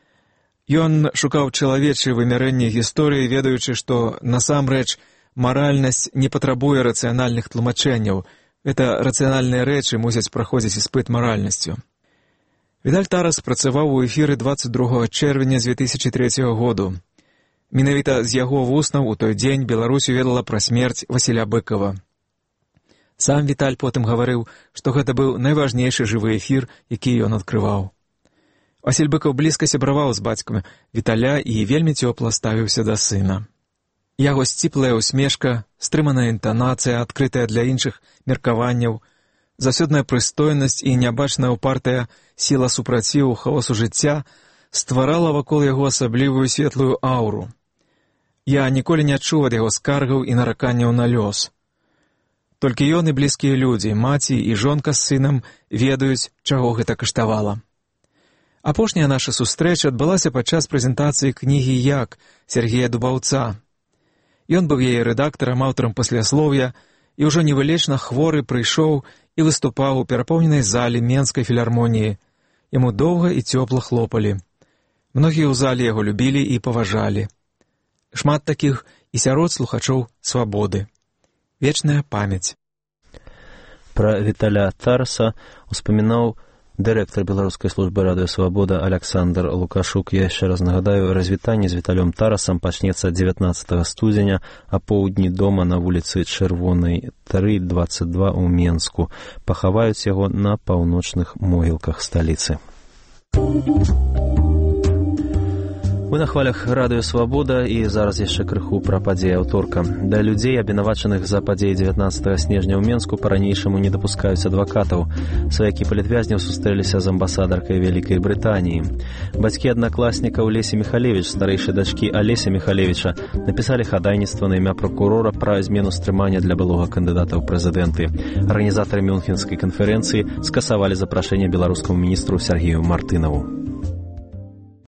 Ён шукаў чалавечыя вымярэнні гісторыі, ведаючы, што насамрэч маральнасць не патрабуе рацыянальных тлумачэнняў. Гэта рацыянальныя рэчы мусяць праходзіць іспыт маральнасцю. Віталь Тарас працаваў у эфіры дваццаць другога чэрвеня дзве тысячы трэцяга году. Менавіта з яго вуснаў у той дзень Беларусь уведала пра смерць Васіля Быкова. Сам Віталь потым гаварыў, што гэта быў найважнейшы жывы эфір, які ён адкрываў. Васіль Быкаў блізка сябраваў з бацькам Віталя і вельмі цёпла ставіўся да сына. Яго сціплая усмешка, стрыманая інтанацыя, адкрытая для іншых меркаванняў, заўсёдная прыстойнасць і нябачная ўпартая сіла супраціву хаосу жыцця стварала вакол яго асаблівую светлую аўру. Я ніколі не адчуў ад яго скаргаў і нараканняў на лёс. Толькі ён і блізкія людзі, маці і жонка з сынам, ведаюць, чаго гэта каштавала. Апошняя наша сустрэча адбылася падчас прэзентацыі кнігі «Як» Сергея Дубаўца. Ён быў яе рэдактарам, аўтарам пасляслоўя, і ўжо невылечна хворы прыйшоў і выступаў у перапоўненай зале Менскай філармоніі. Яму доўга і цёпла хлопалі. Многія ў зале яго любілі і паважалі. Шмат такіх і сярод слухачоў «Свабоды». Вечная памяць. Пра Віталя Тараса успамінаў дырэктар беларускай службы радыё «Свабода» Александр Лукашук. Я яшчэ раз нагадаю, развітанне з Віталём Тарасам пачнецца дзевятнаццатага студзеня а поўдні дома на вуліцы Чырвонай тры дваццаць два ў Менску. Пахаваюць яго на паўночных могілках сталіцы. Мы на хвалях радыё «Свабода» і зараз яшчэ крыху пра падзеі аўторка. Да людзей, абвінавачаных за падзеі дзевятнаццатага снежня ў Менску, па-ранейшаму не дапускаюць адвакатаў. Сваякі палітвязняў сустрэліся з амбасадаркай Вялікай Брытаніі. Бацькі аднакласнікаў Лесі Міхалевіч, старэйшай дачкі Алеся Міхалевіча, напісалі хадайніцтва на імя пракурора пра змену стрымання для былога кандыдата ў прэзідэнты. Арганізатары Мюнхенскай канферэнцыі скасавалі запрашэнне беларускаму міністру Сергею Мартынаву.